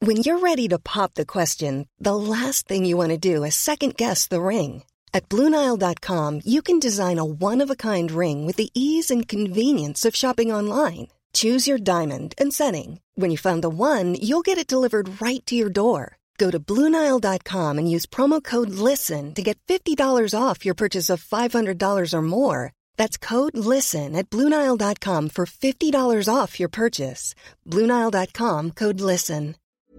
When you're ready to pop the question, the last thing you want to do is second-guess the ring. At BlueNile.com, you can design a one-of-a-kind ring with the ease and convenience of shopping online. Choose your diamond and setting. When you find the one, you'll get it delivered right to your door. Go to BlueNile.com and use promo code LISTEN to get $50 off your purchase of $500 or more. That's code LISTEN at BlueNile.com for $50 off your purchase. BlueNile.com, code LISTEN.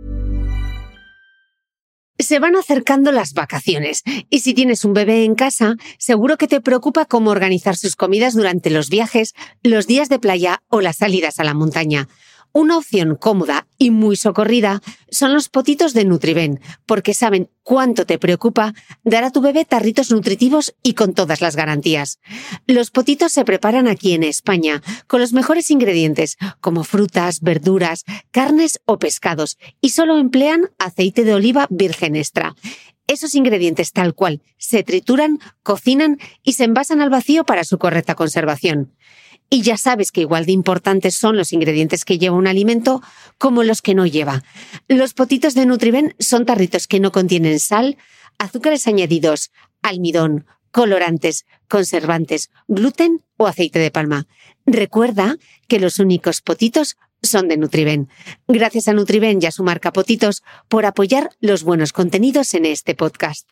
Se van acercando las vacaciones y si tienes un bebé en casa, seguro que te preocupa cómo organizar sus comidas durante los viajes, los días de playa o las salidas a la montaña. Una opción cómoda y muy socorrida son los potitos de Nutriben, porque saben cuánto te preocupa dar a tu bebé tarritos nutritivos y con todas las garantías. Los potitos se preparan aquí en España con los mejores ingredientes, como frutas, verduras, carnes o pescados, y solo emplean aceite de oliva virgen extra. Esos ingredientes tal cual se trituran, cocinan y se envasan al vacío para su correcta conservación. Y ya sabes que igual de importantes son los ingredientes que lleva un alimento como los que no lleva. Los potitos de Nutriben son tarritos que no contienen sal, azúcares añadidos, almidón, colorantes, conservantes, gluten o aceite de palma. Recuerda que los únicos potitos son de Nutriben. Gracias a Nutriben y a su marca Potitos por apoyar los buenos contenidos en este podcast.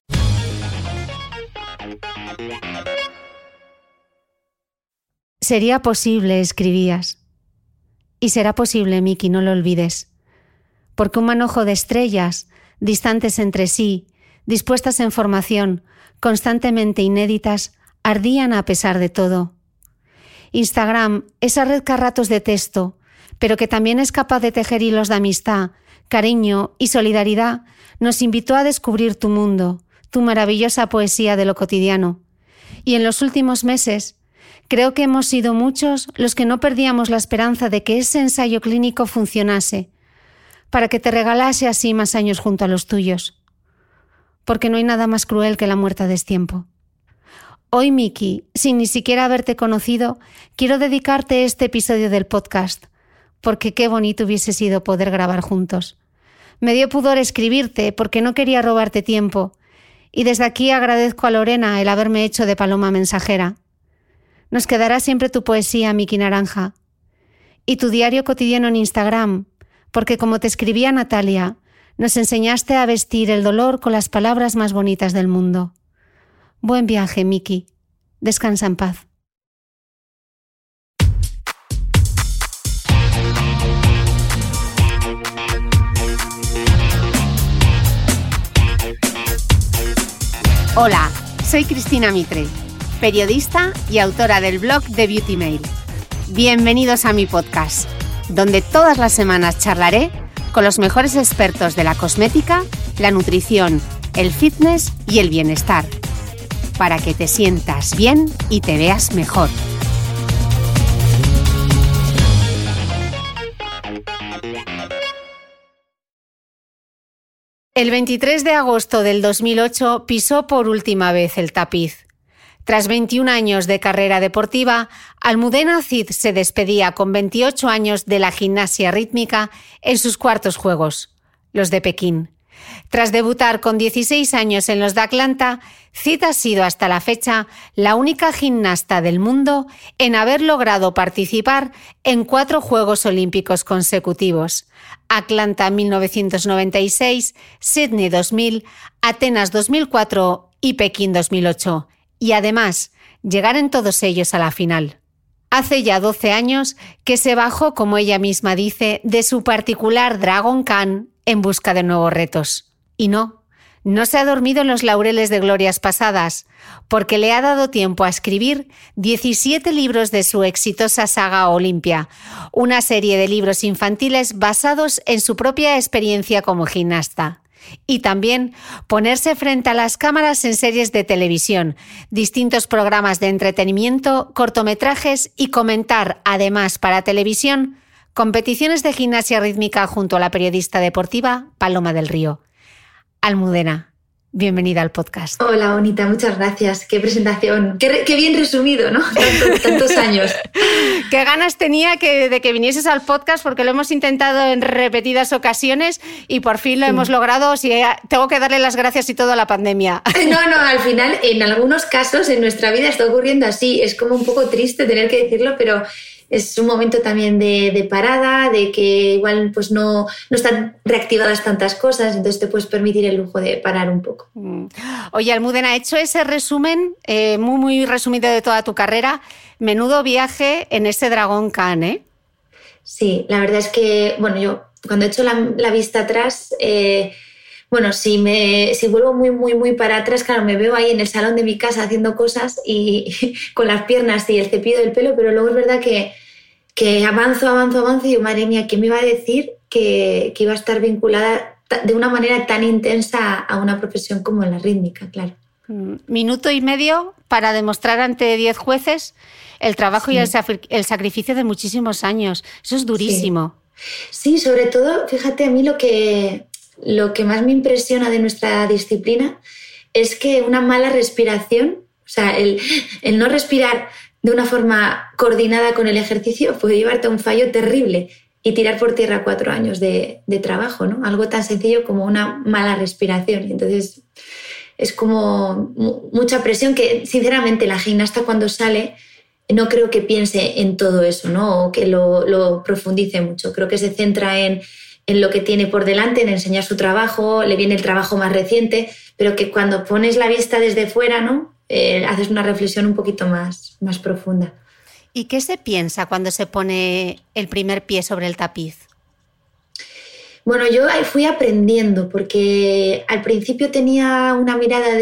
Sería posible, escribías. Y será posible, Miki, no lo olvides. Porque un manojo de estrellas, distantes entre sí, dispuestas en formación, constantemente inéditas, ardían a pesar de todo. Instagram, esa red que a ratos detesto, pero que también es capaz de tejer hilos de amistad, cariño y solidaridad, nos invitó a descubrir tu mundo, tu maravillosa poesía de lo cotidiano. Y en los últimos meses, creo que hemos sido muchos los que no perdíamos la esperanza de que ese ensayo clínico funcionase, para que te regalase así más años junto a los tuyos. Porque no hay nada más cruel que la muerte a destiempo. Hoy, Miki, sin ni siquiera haberte conocido, quiero dedicarte este episodio del podcast, porque qué bonito hubiese sido poder grabar juntos. Me dio pudor escribirte porque no quería robarte tiempo, y desde aquí agradezco a Lorena el haberme hecho de paloma mensajera. Nos quedará siempre tu poesía, Miki Naranja, y tu diario cotidiano en Instagram, porque como te escribía Natalia, nos enseñaste a vestir el dolor con las palabras más bonitas del mundo. Buen viaje, Miki. Descansa en paz. Hola, soy Cristina Mitre, periodista y autora del blog de Beauty Mail. Bienvenidos a mi podcast, donde todas las semanas charlaré con los mejores expertos de la cosmética, la nutrición, el fitness y el bienestar, para que te sientas bien y te veas mejor. El 23 de agosto del 2008 pisó por última vez el tapiz. Tras 21 años de carrera deportiva, Almudena Cid se despedía con 28 años de la gimnasia rítmica en sus cuartos Juegos, los de Pekín. Tras debutar con 16 años en los de Atlanta, Cid ha sido hasta la fecha la única gimnasta del mundo en haber logrado participar en 4 Juegos Olímpicos consecutivos: Atlanta 1996, Sydney 2000, Atenas 2004 y Pekín 2008. Y además, llegar en todos ellos a la final. Hace ya 12 años que se bajó, como ella misma dice, de su particular Dragon Khan en busca de nuevos retos. Y no se ha dormido en los laureles de glorias pasadas, porque le ha dado tiempo a escribir 17 libros de su exitosa saga Olimpia, una serie de libros infantiles basados en su propia experiencia como gimnasta. Y también ponerse frente a las cámaras en series de televisión, distintos programas de entretenimiento, cortometrajes y comentar, además para televisión, competiciones de gimnasia rítmica junto a la periodista deportiva Paloma del Río. Almudena, bienvenida al podcast. Hola, bonita, muchas gracias. Qué presentación, qué bien resumido, ¿no? Tantos años. Qué ganas tenía de que vinieses al podcast, porque lo hemos intentado en repetidas ocasiones y por fin lo hemos logrado. Sí, tengo que darle las gracias y todo a la pandemia. No, al final, en algunos casos en nuestra vida está ocurriendo así. Es como un poco triste tener que decirlo, pero es un momento también de parada, de que igual pues no están reactivadas tantas cosas, entonces te puedes permitir el lujo de parar un poco. Oye, Almudena, hecho ese resumen muy resumido de toda tu carrera, menudo viaje en ese Dragon Khan, ¿eh? Sí, la verdad es que, yo cuando he hecho la vista atrás, si vuelvo muy para atrás, claro, me veo ahí en el salón de mi casa haciendo cosas y con las piernas y el cepillo del pelo, pero luego es verdad que avanzo y digo, madre mía, ¿quién me iba a decir que iba a estar vinculada de una manera tan intensa a una profesión como la rítmica? Claro. Minuto y medio para demostrar ante 10 jueces el trabajo y el sacrificio de muchísimos años. Eso es durísimo. Sí, sobre todo, fíjate, a mí lo que más me impresiona de nuestra disciplina es que una mala respiración, o sea, el no respirar de una forma coordinada con el ejercicio puede llevarte a un fallo terrible y tirar por tierra 4 años de trabajo, ¿no? Algo tan sencillo como una mala respiración. Entonces, es como mucha presión que, sinceramente, la gimnasta cuando sale no creo que piense en todo eso, ¿no? O que lo profundice mucho. Creo que se centra en lo que tiene por delante, en enseñar su trabajo, le viene el trabajo más reciente, pero que cuando pones la vista desde fuera, ¿no? Haces una reflexión un poquito más profunda. ¿Y qué se piensa cuando se pone el primer pie sobre el tapiz? Bueno, yo fui aprendiendo, porque al principio tenía una mirada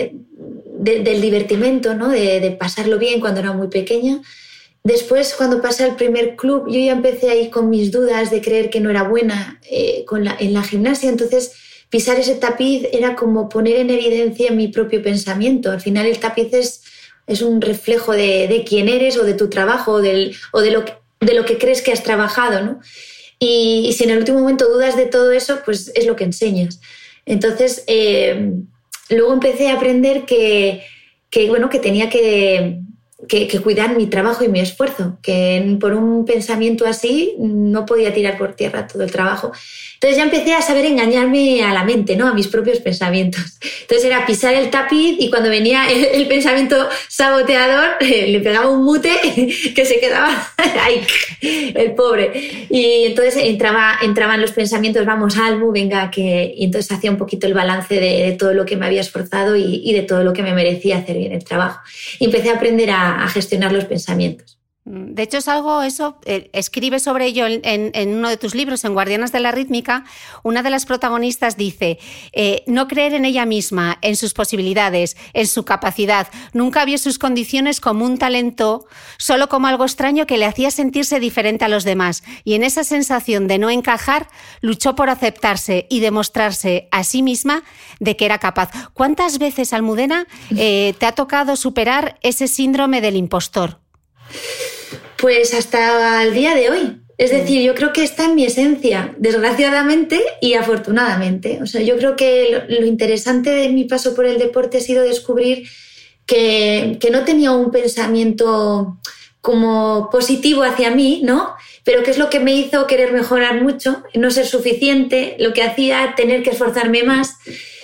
del divertimento, ¿no? De pasarlo bien cuando era muy pequeña. Después, cuando pasé al primer club, yo ya empecé ahí con mis dudas de creer que no era buena en la gimnasia. Entonces, pisar ese tapiz era como poner en evidencia mi propio pensamiento. Al final, el tapiz es un reflejo de quién eres o de tu trabajo o de lo que crees que has trabajado, ¿no? Y si en el último momento dudas de todo eso, pues es lo que enseñas. Entonces, luego empecé a aprender que tenía que cuidar mi trabajo y mi esfuerzo, que por un pensamiento así no podía tirar por tierra todo el trabajo. Entonces ya empecé a saber engañarme a la mente, ¿no? A mis propios pensamientos. Entonces era pisar el tapiz y cuando venía el pensamiento saboteador le pegaba un mute que se quedaba ahí, el pobre. Y entonces entraban los pensamientos, vamos, Almu, venga, y entonces hacía un poquito el balance de todo lo que me había esforzado y de todo lo que me merecía hacer bien el trabajo. Y empecé a aprender a gestionar los pensamientos. De hecho, es algo, escribe sobre ello en uno de tus libros, en Guardianas de la Rítmica. Una de las protagonistas dice, no creer en ella misma, en sus posibilidades, en su capacidad. Nunca vio sus condiciones como un talento, solo como algo extraño que le hacía sentirse diferente a los demás. Y en esa sensación de no encajar, luchó por aceptarse y demostrarse a sí misma de que era capaz. ¿Cuántas veces, Almudena, te ha tocado superar ese síndrome del impostor? Pues hasta el día de hoy. Es decir, yo creo que está en mi esencia, desgraciadamente y afortunadamente. O sea, yo creo que lo interesante de mi paso por el deporte ha sido descubrir que no tenía un pensamiento como positivo hacia mí, ¿no? Pero que es lo que me hizo querer mejorar mucho, no ser suficiente, lo que hacía tener que esforzarme más.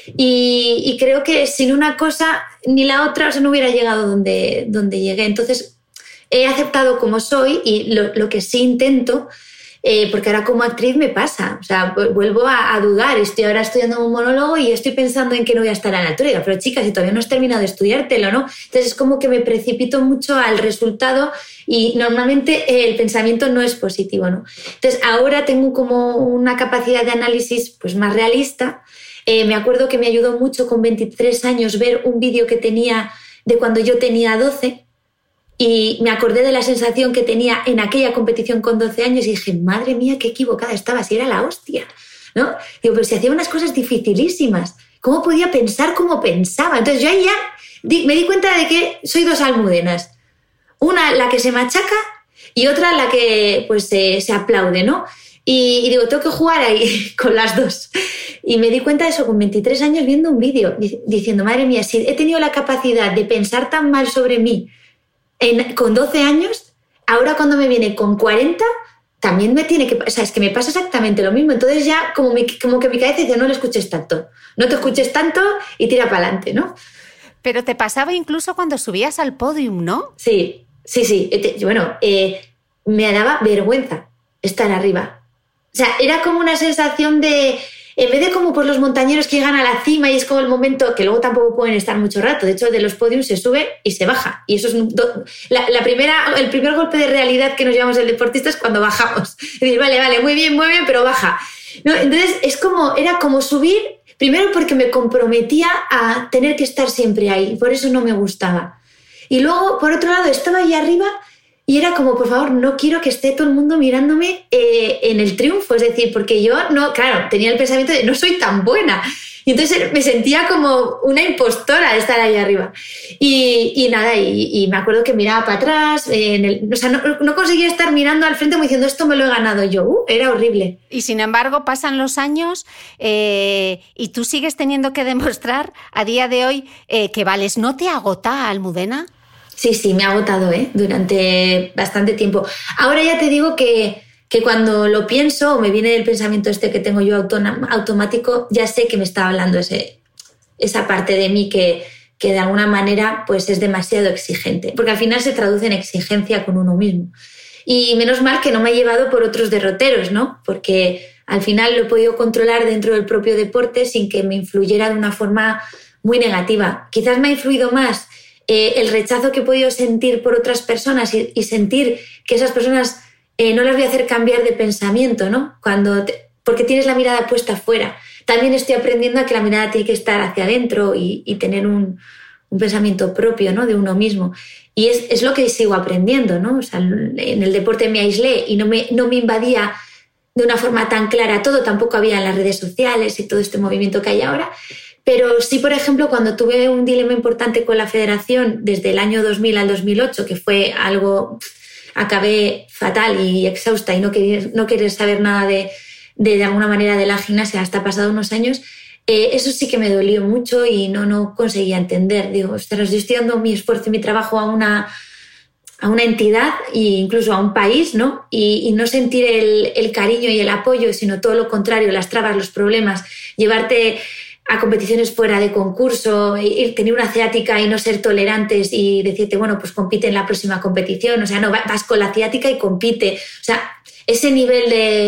Y creo que sin una cosa ni la otra, o sea, no hubiera llegado donde llegué. Entonces, he aceptado como soy y lo que sí intento, porque ahora como actriz me pasa, o sea, vuelvo a dudar. Estoy ahora estudiando un monólogo y estoy pensando en que no voy a estar a la altura. Pero chicas, si todavía no has terminado de estudiártelo, ¿no? Entonces es como que me precipito mucho al resultado y normalmente el pensamiento no es positivo, ¿no? Entonces ahora tengo como una capacidad de análisis pues más realista. Me acuerdo que me ayudó mucho con 23 años ver un vídeo que tenía de cuando yo tenía 12. Y me acordé de la sensación que tenía en aquella competición con 12 años y dije, madre mía, qué equivocada estaba, si era la hostia, ¿no? Digo, pero si hacía unas cosas dificilísimas, ¿cómo podía pensar como pensaba? Entonces yo ahí ya me di cuenta de que soy dos Almudenas. Una la que se machaca y otra la que pues se aplaude, ¿no? Y digo, tengo que jugar ahí con las dos. Y me di cuenta de eso con 23 años viendo un vídeo, diciendo, madre mía, si he tenido la capacidad de pensar tan mal sobre mí con 12 años, ahora cuando me viene con 40, también me tiene que... O sea, es que me pasa exactamente lo mismo. Entonces ya como que mi cabeza dice, no le escuches tanto, no te escuches tanto y tira para adelante, ¿no? Pero te pasaba incluso cuando subías al podium, ¿no? Sí. Bueno, me daba vergüenza estar arriba. O sea, era como una sensación de... En vez de como por los montañeros que llegan a la cima y es como el momento que luego tampoco pueden estar mucho rato. De hecho, de los podiums se sube y se baja. Y eso es el primer golpe de realidad que nos llevamos el deportista es cuando bajamos. Es decir, vale, muy bien, pero baja. ¿No? Entonces, era como subir, primero porque me comprometía a tener que estar siempre ahí. Por eso no me gustaba. Y luego, por otro lado, estaba ahí arriba y era como, por favor, no quiero que esté todo el mundo mirándome en el triunfo. Es decir, porque yo, tenía el pensamiento de no soy tan buena. Y entonces me sentía como una impostora de estar ahí arriba. Y me acuerdo que miraba para atrás. No conseguía estar mirando al frente como diciendo, esto me lo he ganado yo. Era horrible. Y sin embargo, pasan los años y tú sigues teniendo que demostrar a día de hoy que vales. ¿No te agota, Almudena? Sí, me ha agotado durante bastante tiempo. Ahora ya te digo que cuando lo pienso o me viene el pensamiento que tengo yo automático, ya sé que me está hablando esa parte de mí que de alguna manera pues es demasiado exigente, porque al final se traduce en exigencia con uno mismo. Y menos mal que no me ha llevado por otros derroteros, ¿no? Porque al final lo he podido controlar dentro del propio deporte sin que me influyera de una forma muy negativa. Quizás me ha influido más el rechazo que he podido sentir por otras personas y sentir que esas personas no las voy a hacer cambiar de pensamiento, ¿no? Porque tienes la mirada puesta afuera. También estoy aprendiendo a que la mirada tiene que estar hacia adentro y tener un pensamiento propio, ¿no? De uno mismo. Y es lo que sigo aprendiendo, ¿no? O sea, en el deporte me aislé y no me invadía de una forma tan clara todo. Tampoco había en las redes sociales y todo este movimiento que hay ahora. Pero sí, por ejemplo, cuando tuve un dilema importante con la federación desde el año 2000 al 2008, que fue algo... Acabé fatal y exhausta y no querer saber nada de alguna manera de la gimnasia hasta pasado unos años, eso sí que me dolió mucho y no conseguía entender. Digo, ostras, yo estoy dando mi esfuerzo y mi trabajo a una entidad e incluso a un país, ¿no? Y no sentir el cariño y el apoyo, sino todo lo contrario, las trabas, los problemas, llevarte a competiciones fuera de concurso, tener una ciática y no ser tolerantes y decirte, bueno, pues compite en la próxima competición. O sea, no, vas con la ciática y compite. O sea, ese nivel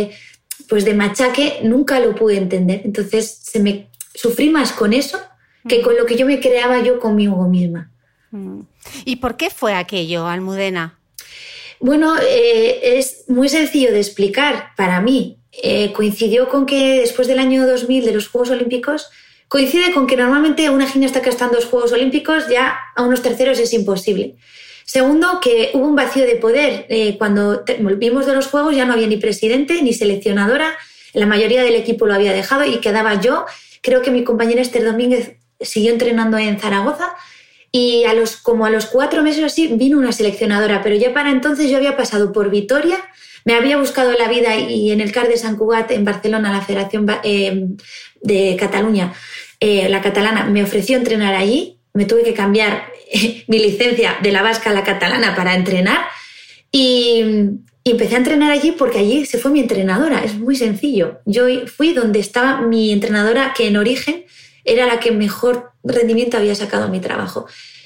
de machaque nunca lo pude entender. Entonces, sufrí más con eso que con lo que yo me creaba yo conmigo misma. ¿Y por qué fue aquello, Almudena? Bueno, es muy sencillo de explicar para mí. Coincidió con que después del año 2000 de los Juegos Olímpicos, coincide con que normalmente una gimnasta que está en 2 Juegos Olímpicos ya a unos terceros es imposible. Segundo, que hubo un vacío de poder. Cuando volvimos de los Juegos ya no había ni presidente ni seleccionadora, la mayoría del equipo lo había dejado y quedaba yo. Creo que mi compañera Esther Domínguez siguió entrenando en Zaragoza y a los 4 meses así vino una seleccionadora, pero ya para entonces yo había pasado por Vitoria, me había buscado la vida y en el CAR de Sant Cugat, en Barcelona, la Federación de Cataluña, la catalana, me ofreció entrenar allí. Me tuve que cambiar mi licencia de la vasca a la catalana para entrenar y empecé a entrenar allí porque allí se fue mi entrenadora. Es muy sencillo. Yo fui donde estaba mi entrenadora, que en origen era la que mejor rendimiento había sacado a mi trabajo.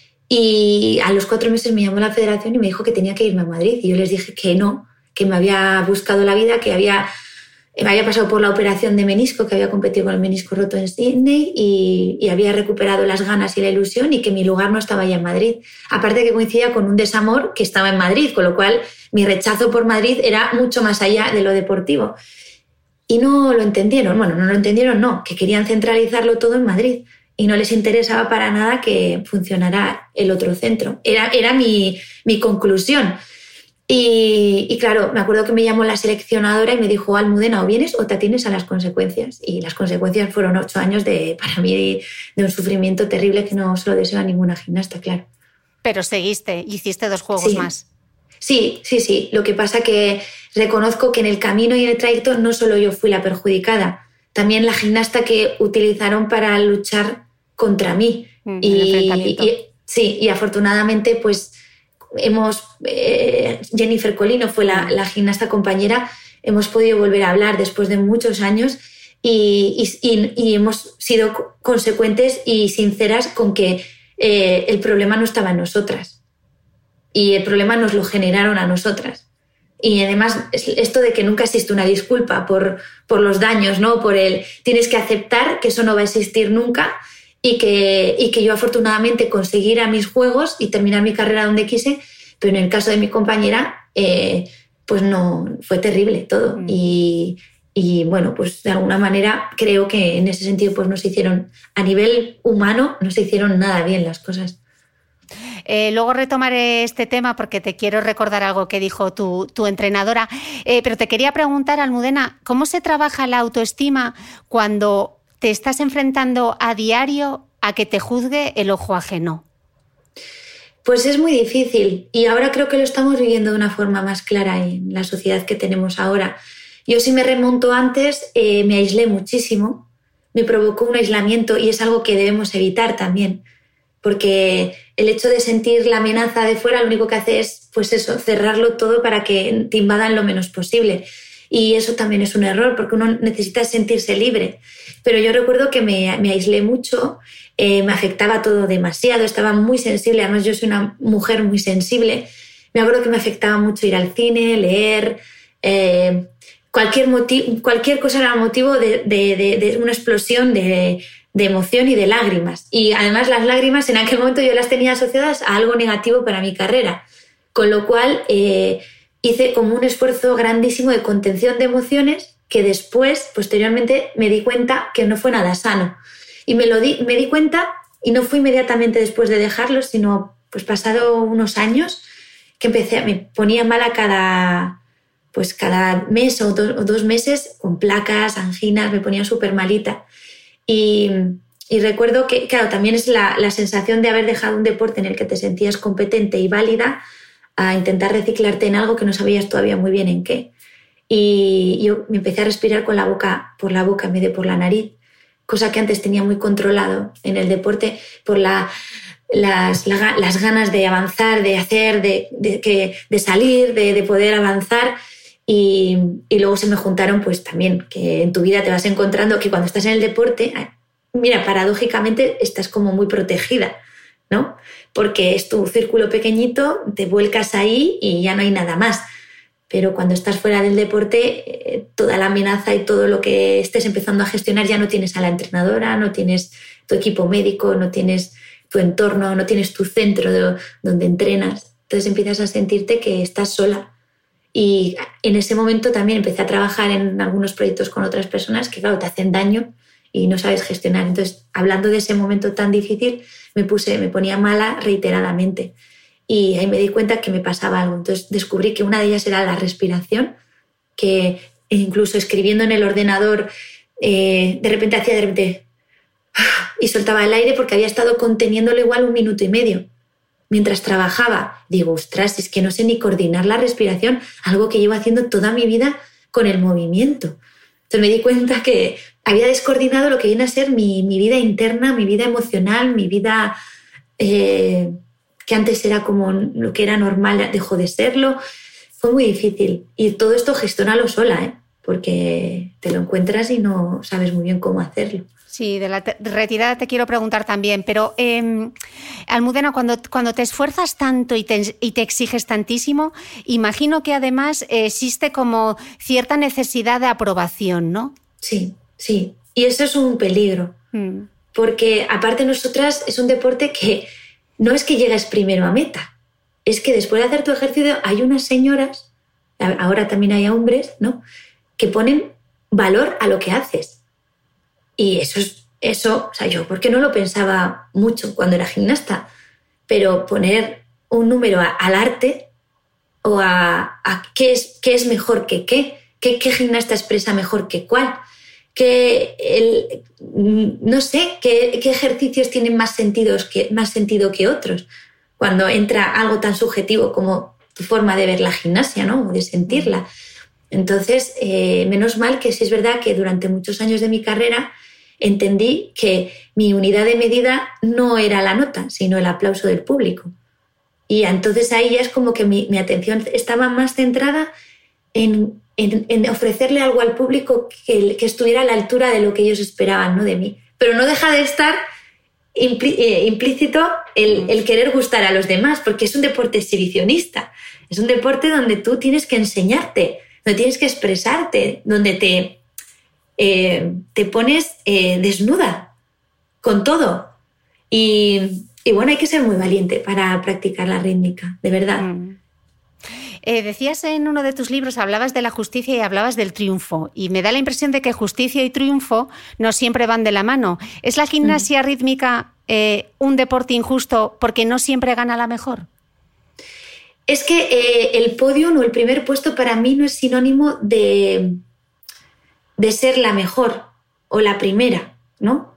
Y a los 4 meses me llamó la federación y me dijo que tenía que irme a Madrid. Y yo les dije que no, que me había buscado la vida, que me había pasado por la operación de menisco, que había competido con el menisco roto en Sydney y había recuperado las ganas y la ilusión y que mi lugar no estaba ya en Madrid. Aparte que coincidía con un desamor que estaba en Madrid, con lo cual mi rechazo por Madrid era mucho más allá de lo deportivo. Y no lo entendieron. Bueno, no lo entendieron, no, que querían centralizarlo todo en Madrid y no les interesaba para nada que funcionara el otro centro. Era mi conclusión. Y claro, me acuerdo que me llamó la seleccionadora y me dijo, Almudena, o vienes o te atienes a las consecuencias. Y las consecuencias fueron 8 años para mí de un sufrimiento terrible que no se lo deseo a ninguna gimnasta, claro. Pero seguiste, hiciste 2 juegos más. Sí. Lo que pasa que reconozco que en el camino y en el trayecto no solo yo fui la perjudicada, también la gimnasta que utilizaron para luchar contra mí. Y afortunadamente pues Jennifer Colino fue la gimnasta compañera, hemos podido volver a hablar después de muchos años y hemos sido consecuentes y sinceras con que el problema no estaba en nosotras y el problema nos lo generaron a nosotras. Y además esto de que nunca existe una disculpa por los daños, ¿no? Tienes que aceptar que eso no va a existir nunca y que yo afortunadamente conseguí ir a mis juegos y terminar mi carrera donde quise, pero en el caso de mi compañera pues no, fue terrible todo. Y bueno, pues de alguna manera creo que en ese sentido pues no se hicieron, a nivel humano, no se hicieron nada bien las cosas. Luego retomaré este tema porque te quiero recordar algo que dijo tu entrenadora, pero te quería preguntar, Almudena, ¿cómo se trabaja la autoestima cuando te estás enfrentando a diario a que te juzgue el ojo ajeno? Pues es muy difícil y ahora creo que lo estamos viviendo de una forma más clara en la sociedad que tenemos ahora. Yo si me remonto antes, me aislé muchísimo, me provocó un aislamiento y es algo que debemos evitar también, porque el hecho de sentir la amenaza de fuera lo único que hace es pues eso, cerrarlo todo para que te invadan lo menos posible. Y eso también es un error porque uno necesita sentirse libre. Pero yo recuerdo que me aislé mucho, me afectaba todo demasiado, estaba muy sensible, además yo soy una mujer muy sensible. Me acuerdo que me afectaba mucho ir al cine, leer, cualquier cosa era motivo de una explosión de emoción y de lágrimas. Y además las lágrimas en aquel momento yo las tenía asociadas a algo negativo para mi carrera, con lo cual hice como un esfuerzo grandísimo de contención de emociones que después, posteriormente, me di cuenta que no fue nada sano. Y me di cuenta, y no fue inmediatamente después de dejarlo, sino pues pasado unos años, que me ponía mala cada mes o dos meses con placas, anginas, me ponía súper malita. Y recuerdo que, claro, también es la sensación de haber dejado un deporte en el que te sentías competente y válida a intentar reciclarte en algo que no sabías todavía muy bien en qué. Y yo me empecé a respirar por la boca en vez de por la nariz, cosa que antes tenía muy controlado en el deporte por las ganas de avanzar, de hacer, de salir, de poder avanzar. Y luego se me juntaron pues también que en tu vida te vas encontrando que cuando estás en el deporte, mira, paradójicamente estás como muy protegida, ¿no? Porque es tu círculo pequeñito, te vuelcas ahí y ya no hay nada más. Pero cuando estás fuera del deporte, toda la amenaza y todo lo que estés empezando a gestionar, ya no tienes a la entrenadora, no tienes tu equipo médico, no tienes tu entorno, no tienes tu centro donde entrenas. Entonces empiezas a sentirte que estás sola. Y en ese momento también empecé a trabajar en algunos proyectos con otras personas que, claro, te hacen daño y no sabes gestionar. Entonces, hablando de ese momento tan difícil, me ponía mala reiteradamente. Y ahí me di cuenta que me pasaba algo. Entonces descubrí que una de ellas era la respiración, que incluso escribiendo en el ordenador, de repente y soltaba el aire porque había estado conteniéndolo igual 1 minuto y medio. Mientras trabajaba, digo, ostras, es que no sé ni coordinar la respiración, algo que llevo haciendo toda mi vida con el movimiento. Entonces me di cuenta que había descoordinado lo que viene a ser mi vida interna, mi vida emocional, mi vida que antes era como lo que era normal, dejó de serlo. Fue muy difícil. Y todo esto gestiónalo sola, porque te lo encuentras y no sabes muy bien cómo hacerlo. Sí, de la retirada te quiero preguntar también, pero Almudena, cuando te esfuerzas tanto y te exiges tantísimo, imagino que además existe como cierta necesidad de aprobación, ¿no? Sí. Y eso es un peligro, porque aparte nosotras es un deporte que no es que llegues primero a meta, es que después de hacer tu ejercicio hay unas señoras, ahora también hay hombres, ¿no?, que ponen valor a lo que haces. Y eso, o sea, yo porque no lo pensaba mucho cuando era gimnasta, pero poner un número al arte o a qué es mejor que qué gimnasta expresa mejor que cuál, no sé, qué ejercicios tienen más sentido que otros, cuando entra algo tan subjetivo como tu forma de ver la gimnasia, ¿no?, o de sentirla. Entonces, menos mal que sí es verdad que durante muchos años de mi carrera entendí que mi unidad de medida no era la nota, sino el aplauso del público. Y entonces ahí ya es como que mi atención estaba más centrada en ofrecerle algo al público que estuviera a la altura de lo que ellos esperaban, ¿no?, de mí. Pero no deja de estar implícito el querer gustar a los demás, porque es un deporte exhibicionista. Es un deporte donde tú tienes que enseñarte, donde tienes que expresarte, donde te pones desnuda con todo. Y bueno, hay que ser muy valiente para practicar la rítmica, de verdad. Decías en uno de tus libros, hablabas de la justicia y hablabas del triunfo. Y me da la impresión de que justicia y triunfo no siempre van de la mano. ¿Es la gimnasia rítmica un deporte injusto porque no siempre gana la mejor? Es que el podium o el primer puesto para mí no es sinónimo de ser la mejor o la primera, ¿no?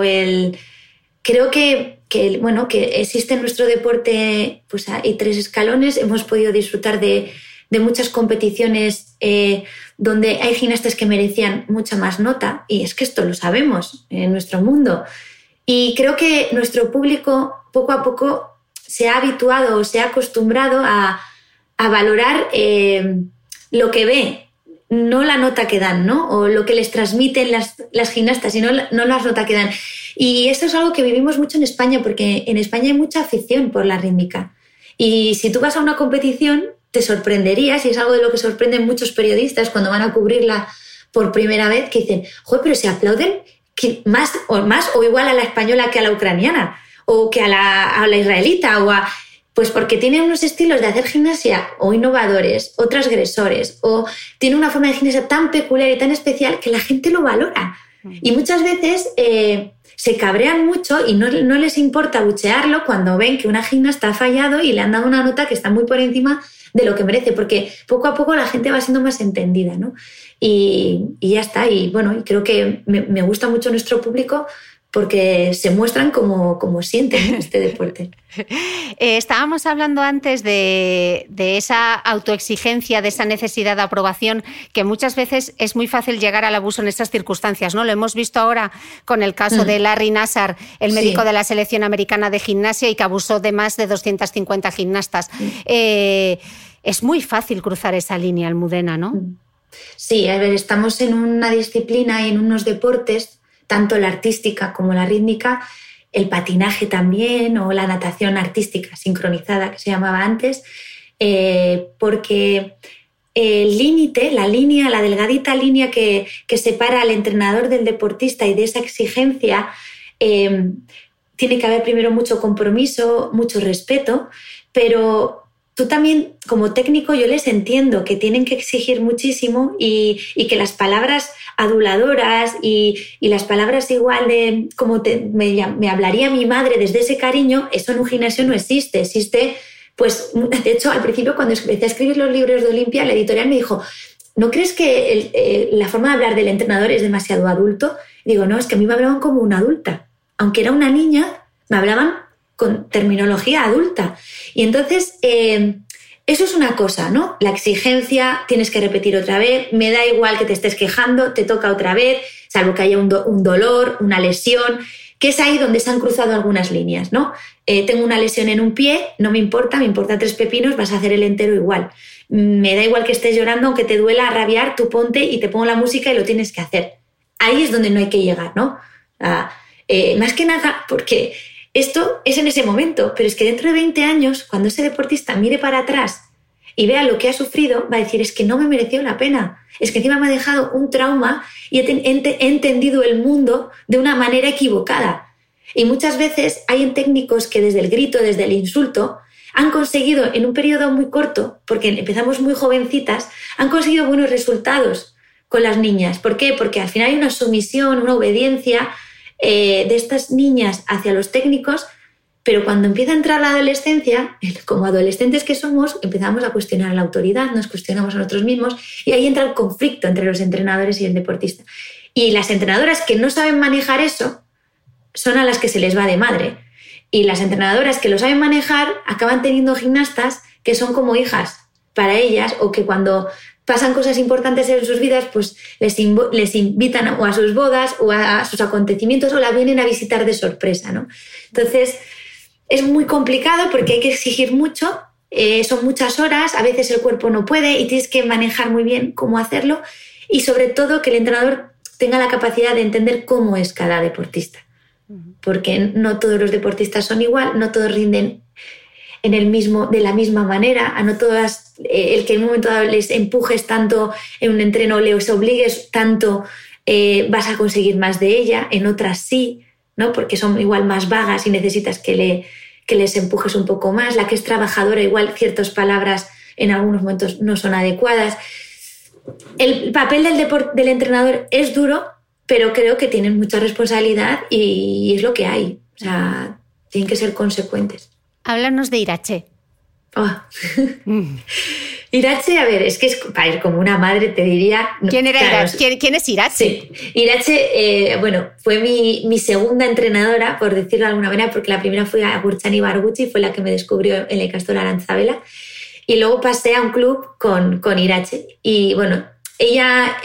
Creo que existe en nuestro deporte, pues hay 3 escalones. Hemos podido disfrutar de muchas competiciones donde hay gimnastas que merecían mucha más nota, y es que esto lo sabemos en nuestro mundo. Y creo que nuestro público poco a poco se ha habituado o se ha acostumbrado a valorar lo que ve, no la nota que dan, ¿no? O lo que les transmiten las gimnastas, sino no la nota que dan. Y esto es algo que vivimos mucho en España, porque en España hay mucha afición por la rítmica. Y si tú vas a una competición, te sorprenderías, y es algo de lo que sorprenden muchos periodistas cuando van a cubrirla por primera vez, que dicen, joder, pero se aplauden más o igual a la española que a la ucraniana, o que a la israelita, pues porque tienen unos estilos de hacer gimnasia o innovadores o transgresores, o tiene una forma de gimnasia tan peculiar y tan especial que la gente lo valora. Y muchas veces se cabrean mucho y no les importa buchearlo cuando ven que una gimnasta ha fallado y le han dado una nota que está muy por encima de lo que merece, porque poco a poco la gente va siendo más entendida, ¿no? Y ya está. Y bueno, y creo que me gusta mucho nuestro público, porque se muestran como sienten, ¿no?, este deporte. Estábamos hablando antes de esa autoexigencia, de esa necesidad de aprobación, que muchas veces es muy fácil llegar al abuso en estas circunstancias, ¿no? Lo hemos visto ahora con el caso de Larry Nassar, el médico de la selección americana de gimnasia, y que abusó de más de 250 gimnastas. Es muy fácil cruzar esa línea, Almudena, ¿no? Sí, a ver, estamos en una disciplina y en unos deportes, tanto la artística como la rítmica, el patinaje también, o la natación artística sincronizada, que se llamaba antes, porque el límite, la delgadita línea que separa al entrenador del deportista y de esa exigencia, tiene que haber primero mucho compromiso, mucho respeto, pero tú también, como técnico, yo les entiendo que tienen que exigir muchísimo, y que las palabras aduladoras y las palabras igual de como me hablaría mi madre desde ese cariño, eso en un gimnasio no existe. Existe, pues, de hecho, al principio, cuando empecé a escribir los libros de Olimpia, la editorial me dijo, ¿no crees que la forma de hablar del entrenador es demasiado adulto? Y digo, no, es que a mí me hablaban como una adulta. Aunque era una niña, me hablaban con terminología adulta. Y entonces, eso es una cosa, ¿no? La exigencia, tienes que repetir otra vez, me da igual que te estés quejando, te toca otra vez, salvo que haya un dolor, una lesión, que es ahí donde se han cruzado algunas líneas, ¿no? Tengo una lesión en un pie, no me importa 3 pepinos, vas a hacer el entero igual. Me da igual que estés llorando, aunque te duela rabiar, tú ponte y te pongo la música y lo tienes que hacer. Ahí es donde no hay que llegar, ¿no? Más que nada porque esto es en ese momento, pero es que dentro de 20 años, cuando ese deportista mire para atrás y vea lo que ha sufrido, va a decir, es que no me mereció la pena, es que encima me ha dejado un trauma y he entendido el mundo de una manera equivocada. Y muchas veces hay técnicos que desde el grito, desde el insulto, han conseguido en un periodo muy corto, porque empezamos muy jovencitas, han conseguido buenos resultados con las niñas. ¿Por qué? Porque al final hay una sumisión, una obediencia de estas niñas hacia los técnicos, pero cuando empieza a entrar la adolescencia, como adolescentes que somos, empezamos a cuestionar la autoridad, nos cuestionamos a nosotros mismos, y ahí entra el conflicto entre los entrenadores y el deportista. Y las entrenadoras que no saben manejar eso son a las que se les va de madre. Y las entrenadoras que lo saben manejar acaban teniendo gimnastas que son como hijas para ellas, o que cuando pasan cosas importantes en sus vidas, pues les invitan o a sus bodas o a sus acontecimientos o la vienen a visitar de sorpresa, ¿no? Entonces, es muy complicado porque hay que exigir mucho, son muchas horas, a veces el cuerpo no puede y tienes que manejar muy bien cómo hacerlo y sobre todo que el entrenador tenga la capacidad de entender cómo es cada deportista. Porque no todos los deportistas son igual, no todos rinden de la misma manera, a no todas, el que en un momento dado les empujes tanto en un entreno, les obligues tanto, vas a conseguir más de ella, en otras sí, ¿no? Porque son igual más vagas y necesitas que les empujes un poco más. La que es trabajadora, igual ciertas palabras en algunos momentos no son adecuadas. El papel del entrenador es duro, pero creo que tienen mucha responsabilidad y es lo que hay. O sea, tienen que ser consecuentes. Háblanos de Irache. Oh. Irache, a ver, es que es como una madre, te diría. ¿Quién era claro, Irache? ¿Quién es Irache? Sí. Irache, fue mi segunda entrenadora, por decirlo de alguna manera, porque la primera fue a Gurchani Barguchi, fue la que me descubrió en el Castor Arantzabela. Y luego pasé a un club con Irache. Y bueno, ella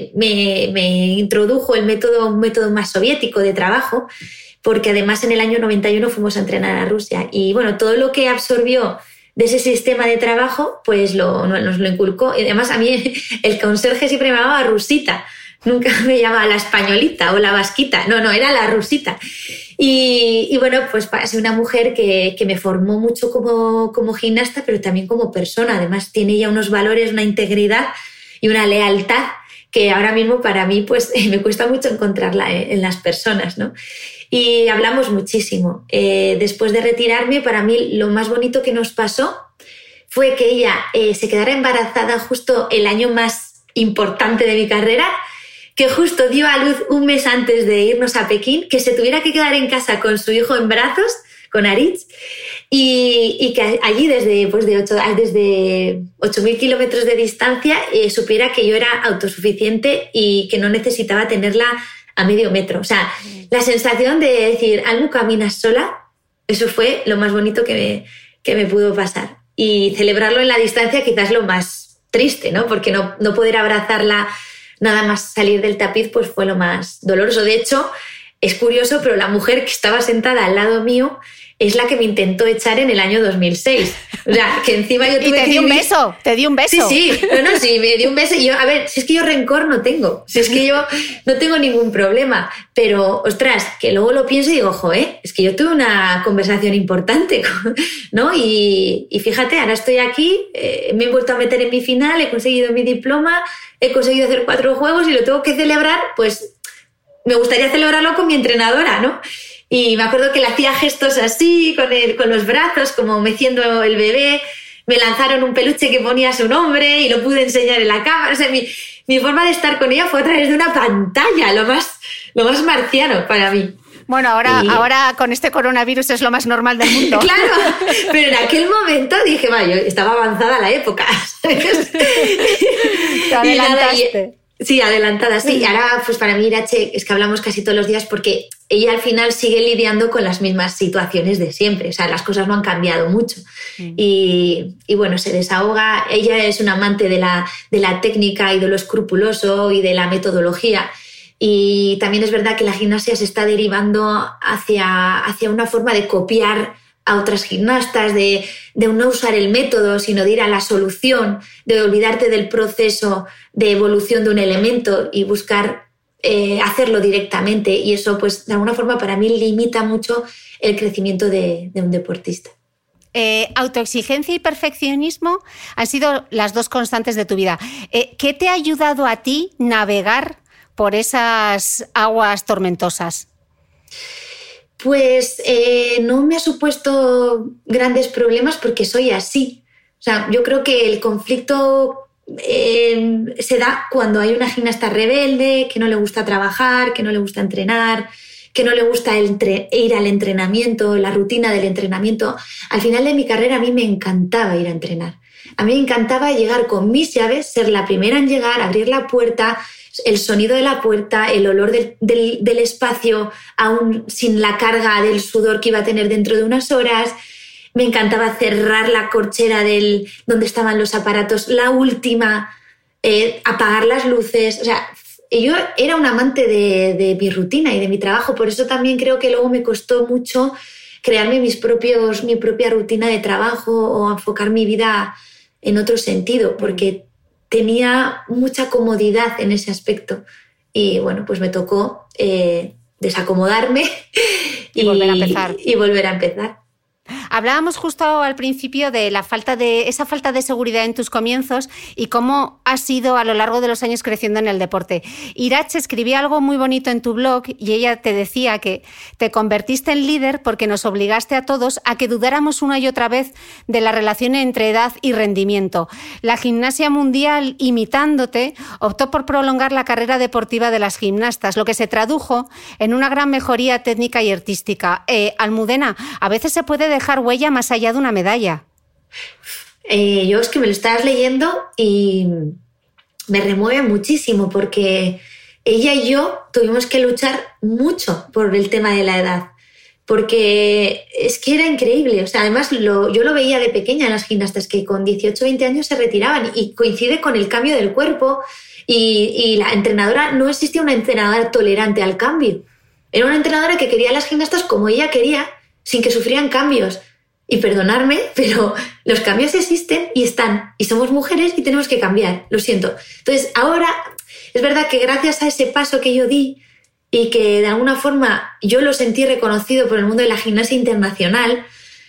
me introdujo un método más soviético de trabajo, porque además en el año 91 fuimos a entrenar a Rusia. Y bueno, todo lo que absorbió de ese sistema de trabajo, pues nos lo inculcó. Y además a mí el conserje siempre me llamaba Rusita. Nunca me llamaba la españolita o la vasquita. No, era la Rusita. Y bueno, pues es una mujer que me formó mucho como gimnasta, pero también como persona. Además tiene ya unos valores, una integridad y una lealtad que ahora mismo para mí pues me cuesta mucho encontrarla en las personas, ¿no? Y hablamos muchísimo. Después de retirarme, para mí lo más bonito que nos pasó fue que ella se quedara embarazada justo el año más importante de mi carrera, que justo dio a luz un mes antes de irnos a Pekín, que se tuviera que quedar en casa con su hijo en brazos, con Aritz, y que allí desde 8.000 kilómetros de distancia supiera que yo era autosuficiente y que no necesitaba tenerla a medio metro. O sea, la sensación de decir, Almu, caminas sola, eso fue lo más bonito que me pudo pasar. Y celebrarlo en la distancia quizás lo más triste, ¿no? Porque no poder abrazarla nada más salir del tapiz pues fue lo más doloroso. De hecho, es curioso, pero la mujer que estaba sentada al lado mío es la que me intentó echar en el año 2006. O sea, que encima yo tuve y te dio un beso, te dio un beso. Sí, sí, me dio un beso. Y yo, a ver, si es que yo rencor no tengo, si es que yo no tengo ningún problema, pero, ostras, que luego lo pienso y digo, es que yo tuve una conversación importante, ¿no? Y fíjate, ahora estoy aquí, me he vuelto a meter en mi final, he conseguido mi diploma, he conseguido hacer 4 juegos y lo tengo que celebrar, pues me gustaría celebrarlo con mi entrenadora, ¿no? Y me acuerdo que le hacía gestos así, con los brazos, como meciendo el bebé. Me lanzaron un peluche que ponía su nombre y lo pude enseñar en la cámara. O sea, mi forma de estar con ella fue a través de una pantalla, lo más marciano para mí. Bueno, ahora con este coronavirus es lo más normal del mundo. Claro, pero en aquel momento dije, yo estaba avanzada la época, ¿sabes? Te adelantaste. Sí, adelantada, sí. Y ahora, pues para mí, Irache, es que hablamos casi todos los días porque ella al final sigue lidiando con las mismas situaciones de siempre. O sea, las cosas no han cambiado mucho. Y bueno, se desahoga. Ella es una amante de la técnica y de lo escrupuloso y de la metodología. Y también es verdad que la gimnasia se está derivando hacia una forma de copiar a otras gimnastas, de no usar el método, sino de ir a la solución, de olvidarte del proceso de evolución de un elemento y buscar hacerlo directamente. Y eso, pues, de alguna forma, para mí limita mucho el crecimiento de un deportista. Autoexigencia y perfeccionismo han sido las dos constantes de tu vida. ¿Qué te ha ayudado a ti navegar por esas aguas tormentosas? Pues no me ha supuesto grandes problemas porque soy así. O sea, yo creo que el conflicto se da cuando hay una gimnasta rebelde, que no le gusta trabajar, que no le gusta entrenar, que no le gusta ir al entrenamiento, la rutina del entrenamiento. Al final de mi carrera a mí me encantaba ir a entrenar. A mí me encantaba llegar con mis llaves, ser la primera en llegar, abrir la puerta, el sonido de la puerta, el olor del espacio, aún sin la carga del sudor que iba a tener dentro de unas horas. Me encantaba cerrar la corchera donde estaban los aparatos, la última apagar las luces. O sea, yo era un amante de mi rutina y de mi trabajo, por eso también creo que luego me costó mucho crearme mi propia rutina de trabajo o enfocar mi vida en otro sentido, porque tenía mucha comodidad en ese aspecto. Y bueno, pues me tocó desacomodarme y volver a empezar. Y volver a empezar. Hablábamos justo al principio de esa falta de seguridad en tus comienzos y cómo has ido a lo largo de los años creciendo en el deporte. Irache escribía algo muy bonito en tu blog y ella te decía que te convertiste en líder porque nos obligaste a todos a que dudáramos una y otra vez de la relación entre edad y rendimiento. La Gimnasia Mundial, imitándote, optó por prolongar la carrera deportiva de las gimnastas, lo que se tradujo en una gran mejoría técnica y artística. Almudena, a veces se puede dejar huella más allá de una medalla. Yo es que me lo estabas leyendo y me remueve muchísimo porque ella y yo tuvimos que luchar mucho por el tema de la edad, porque es que era increíble. O sea, además yo lo veía de pequeña en las gimnastas que con 18 o 20 años se retiraban y coincide con el cambio del cuerpo y la entrenadora, no existía una entrenadora tolerante al cambio. Era una entrenadora que quería a las gimnastas como ella quería, sin que sufrieran cambios. Y perdonadme, pero los cambios existen y están. Y somos mujeres y tenemos que cambiar. Lo siento. Entonces, ahora es verdad que gracias a ese paso que yo di y que de alguna forma yo lo sentí reconocido por el mundo de la gimnasia internacional,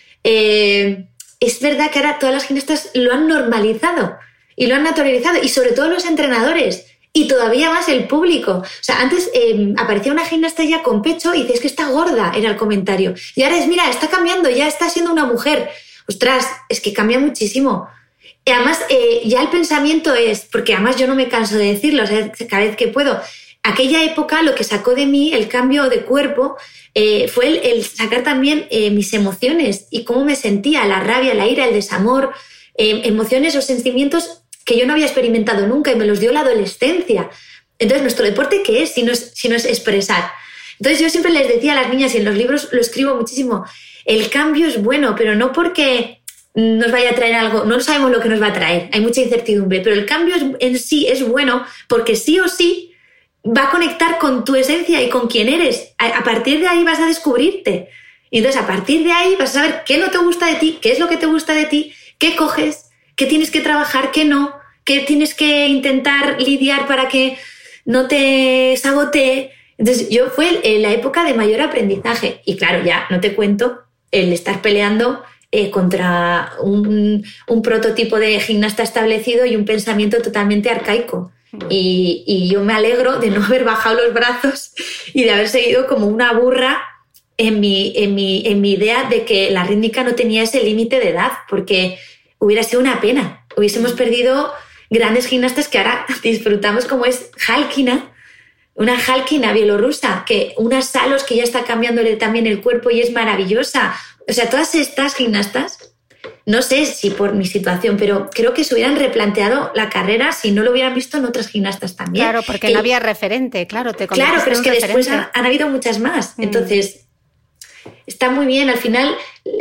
es verdad que ahora todas las gimnastas lo han normalizado y lo han naturalizado. Y sobre todo los entrenadores. Y todavía más el público. O sea, antes aparecía una gimnasta ya con pecho y dices que está gorda, era el comentario. Y ahora es, mira, está cambiando, ya está siendo una mujer. Ostras, es que cambia muchísimo. Y además, ya el pensamiento es, porque además yo no me canso de decirlo, o sea, cada vez que puedo, aquella época lo que sacó de mí el cambio de cuerpo fue el sacar también mis emociones y cómo me sentía, la rabia, la ira, el desamor, emociones o sentimientos que yo no había experimentado nunca y me los dio la adolescencia. Entonces, ¿nuestro deporte qué es si no es expresar? Entonces, yo siempre les decía a las niñas, y en los libros lo escribo muchísimo, el cambio es bueno, pero no porque nos vaya a traer algo, no sabemos lo que nos va a traer, hay mucha incertidumbre, pero el cambio en sí es bueno porque sí o sí va a conectar con tu esencia y con quién eres. A partir de ahí vas a descubrirte. Y entonces, a partir de ahí vas a saber qué no te gusta de ti, qué es lo que te gusta de ti, qué coges, qué tienes que trabajar, qué no, qué tienes que intentar lidiar para que no te sabotee. Entonces, fue la época de mayor aprendizaje. Y claro, ya no te cuento el estar peleando contra un prototipo de gimnasta establecido y un pensamiento totalmente arcaico. Y yo me alegro de no haber bajado los brazos y de haber seguido como una burra en mi idea de que la rítmica no tenía ese límite de edad, porque hubiera sido una pena. Hubiésemos perdido grandes gimnastas que ahora disfrutamos, como es Halkina, una Halkina bielorrusa, que una Salos que ya está cambiándole también el cuerpo y es maravillosa. O sea, todas estas gimnastas, no sé si por mi situación, pero creo que se hubieran replanteado la carrera si no lo hubieran visto en otras gimnastas también. Claro, porque no había referente, claro. Claro, pero es que después han habido muchas más. Entonces, está muy bien. Al final,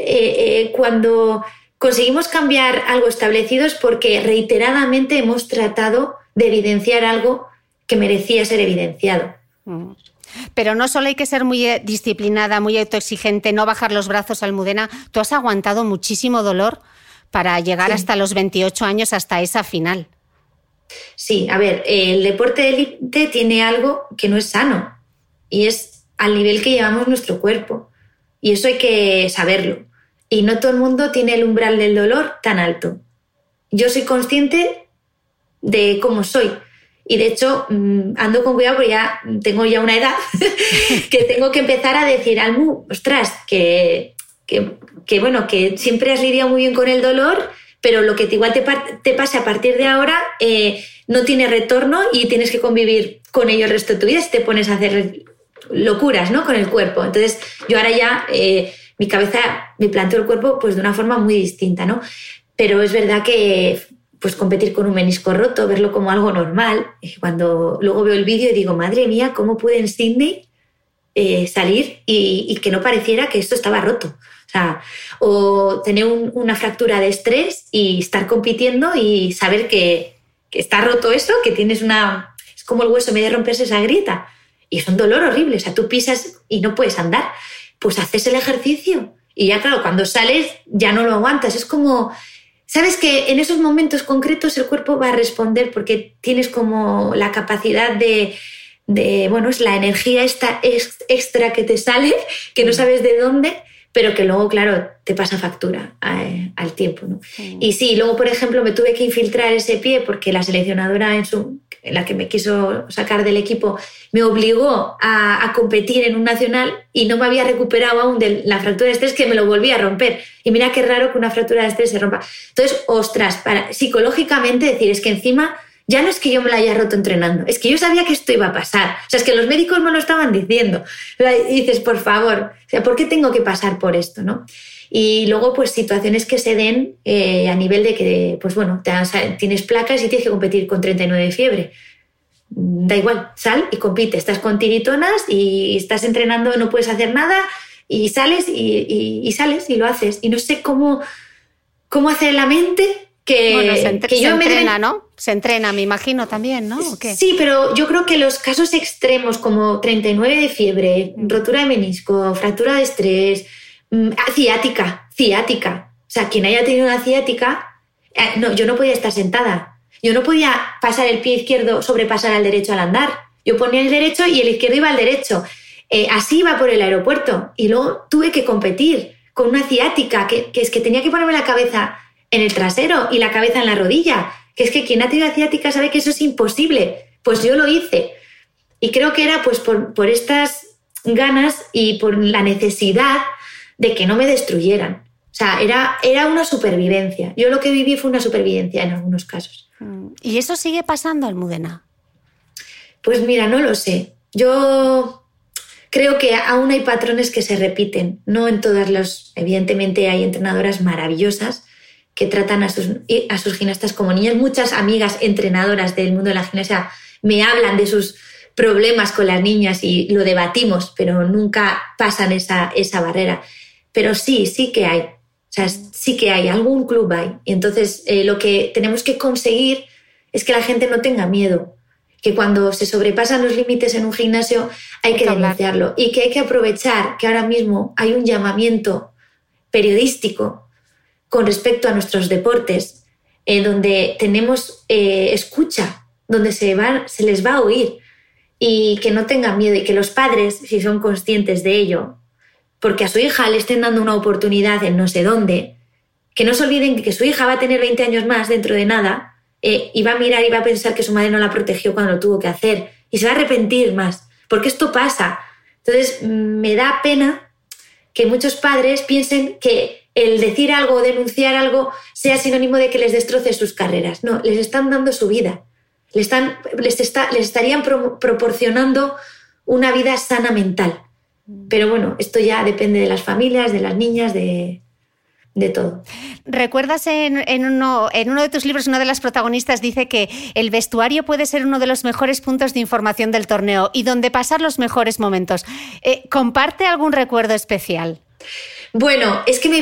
cuando conseguimos cambiar algo establecido es porque reiteradamente hemos tratado de evidenciar algo que merecía ser evidenciado. Pero no solo hay que ser muy disciplinada, muy autoexigente, no bajar los brazos, Almudena. Tú has aguantado muchísimo dolor para llegar hasta los 28 años, hasta esa final. Sí, a ver, el deporte de élite tiene algo que no es sano y es al nivel que llevamos nuestro cuerpo. Y eso hay que saberlo. Y no todo el mundo tiene el umbral del dolor tan alto. Yo soy consciente de cómo soy. Y de hecho, ando con cuidado porque tengo una edad que tengo que empezar a decir, Almu, ostras, que siempre has lidiado muy bien con el dolor, pero lo que igual te pase a partir de ahora no tiene retorno y tienes que convivir con ello el resto de tu vida si te pones a hacer locuras, ¿no?, con el cuerpo. Entonces, yo ahora ya... mi cabeza me planteo el cuerpo pues de una forma muy distinta, ¿no? Pero es verdad que pues competir con un menisco roto, verlo como algo normal, cuando luego veo el vídeo y digo, madre mía, ¿cómo pude en Sydney salir y que no pareciera que esto estaba roto? O tener una fractura de estrés y estar compitiendo y saber que que está roto eso, que tienes es como el hueso en vez de romperse esa grieta. Y es un dolor horrible, o sea, tú pisas y no puedes andar. Pues haces el ejercicio. Y ya, claro, cuando sales ya no lo aguantas. Es como, sabes que en esos momentos concretos el cuerpo va a responder porque tienes como la capacidad de bueno, es la energía esta extra que te sale, que no sabes de dónde, pero que luego, claro, te pasa factura al tiempo, ¿no? Y sí, luego, por ejemplo, me tuve que infiltrar ese pie porque la seleccionadora en la que me quiso sacar del equipo me obligó a competir en un nacional y no me había recuperado aún de la fractura de estrés, que me lo volví a romper. Y mira qué raro que una fractura de estrés se rompa. Entonces, ostras, psicológicamente decir, es que encima ya no es que yo me la haya roto entrenando, es que yo sabía que esto iba a pasar. O sea, es que los médicos me lo estaban diciendo. Y dices, por favor, o sea, ¿por qué tengo que pasar por esto, no? Y luego, pues, situaciones que se den a nivel de que, pues bueno, tienes placas y tienes que competir con 39 de fiebre. Da igual, sal y compite. Estás con tiritonas y estás entrenando, no puedes hacer nada y sales y sales y lo haces. Y no sé cómo hacer la mente que se entrena, ¿no? Se entrena, me imagino también, ¿no? ¿O qué? Sí, pero yo creo que los casos extremos como 39 de fiebre, rotura de menisco, fractura de estrés, ciática. O sea, quien haya tenido una ciática, no, yo no podía estar sentada. Yo no podía pasar el pie izquierdo, sobrepasar al derecho al andar. Yo ponía el derecho y el izquierdo iba al derecho. Así iba por el aeropuerto. Y luego tuve que competir con una ciática, que es que tenía que ponerme la cabeza en el trasero y la cabeza en la rodilla. Que es que quien ha tenido ciática sabe que eso es imposible. Pues yo lo hice. Y creo que era pues por estas ganas y por la necesidad de que no me destruyeran. O sea, era una supervivencia. Yo lo que viví fue una supervivencia en algunos casos. ¿Y eso sigue pasando, Almudena? Pues mira, no lo sé. Yo creo que aún hay patrones que se repiten. No en todas las... Evidentemente hay entrenadoras maravillosas que tratan a sus gimnastas como niñas. Muchas amigas entrenadoras del mundo de la gimnasia me hablan de sus problemas con las niñas y lo debatimos, pero nunca pasan esa barrera. Pero sí que hay. O sea, sí que hay, algún club hay. Y entonces lo que tenemos que conseguir es que la gente no tenga miedo. Que cuando se sobrepasan los límites en un gimnasio hay que denunciarlo. Y que hay que aprovechar que ahora mismo hay un llamamiento periodístico con respecto a nuestros deportes, donde tenemos escucha, donde se les va a oír. Y que no tengan miedo y que los padres, si son conscientes de ello, porque a su hija le estén dando una oportunidad en no sé dónde, que no se olviden que su hija va a tener 20 años más dentro de nada y va a mirar y va a pensar que su madre no la protegió cuando lo tuvo que hacer y se va a arrepentir más, porque esto pasa. Entonces me da pena que muchos padres piensen que el decir algo o denunciar algo sea sinónimo de que les destroce sus carreras. No, les están dando su vida. Les estarían proporcionando una vida sana mental. Pero bueno, esto ya depende de las familias, de las niñas, de todo. ¿Recuerdas en uno de tus libros, una de las protagonistas dice que el vestuario puede ser uno de los mejores puntos de información del torneo y donde pasar los mejores momentos? ¿Comparte algún recuerdo especial? Bueno, es que me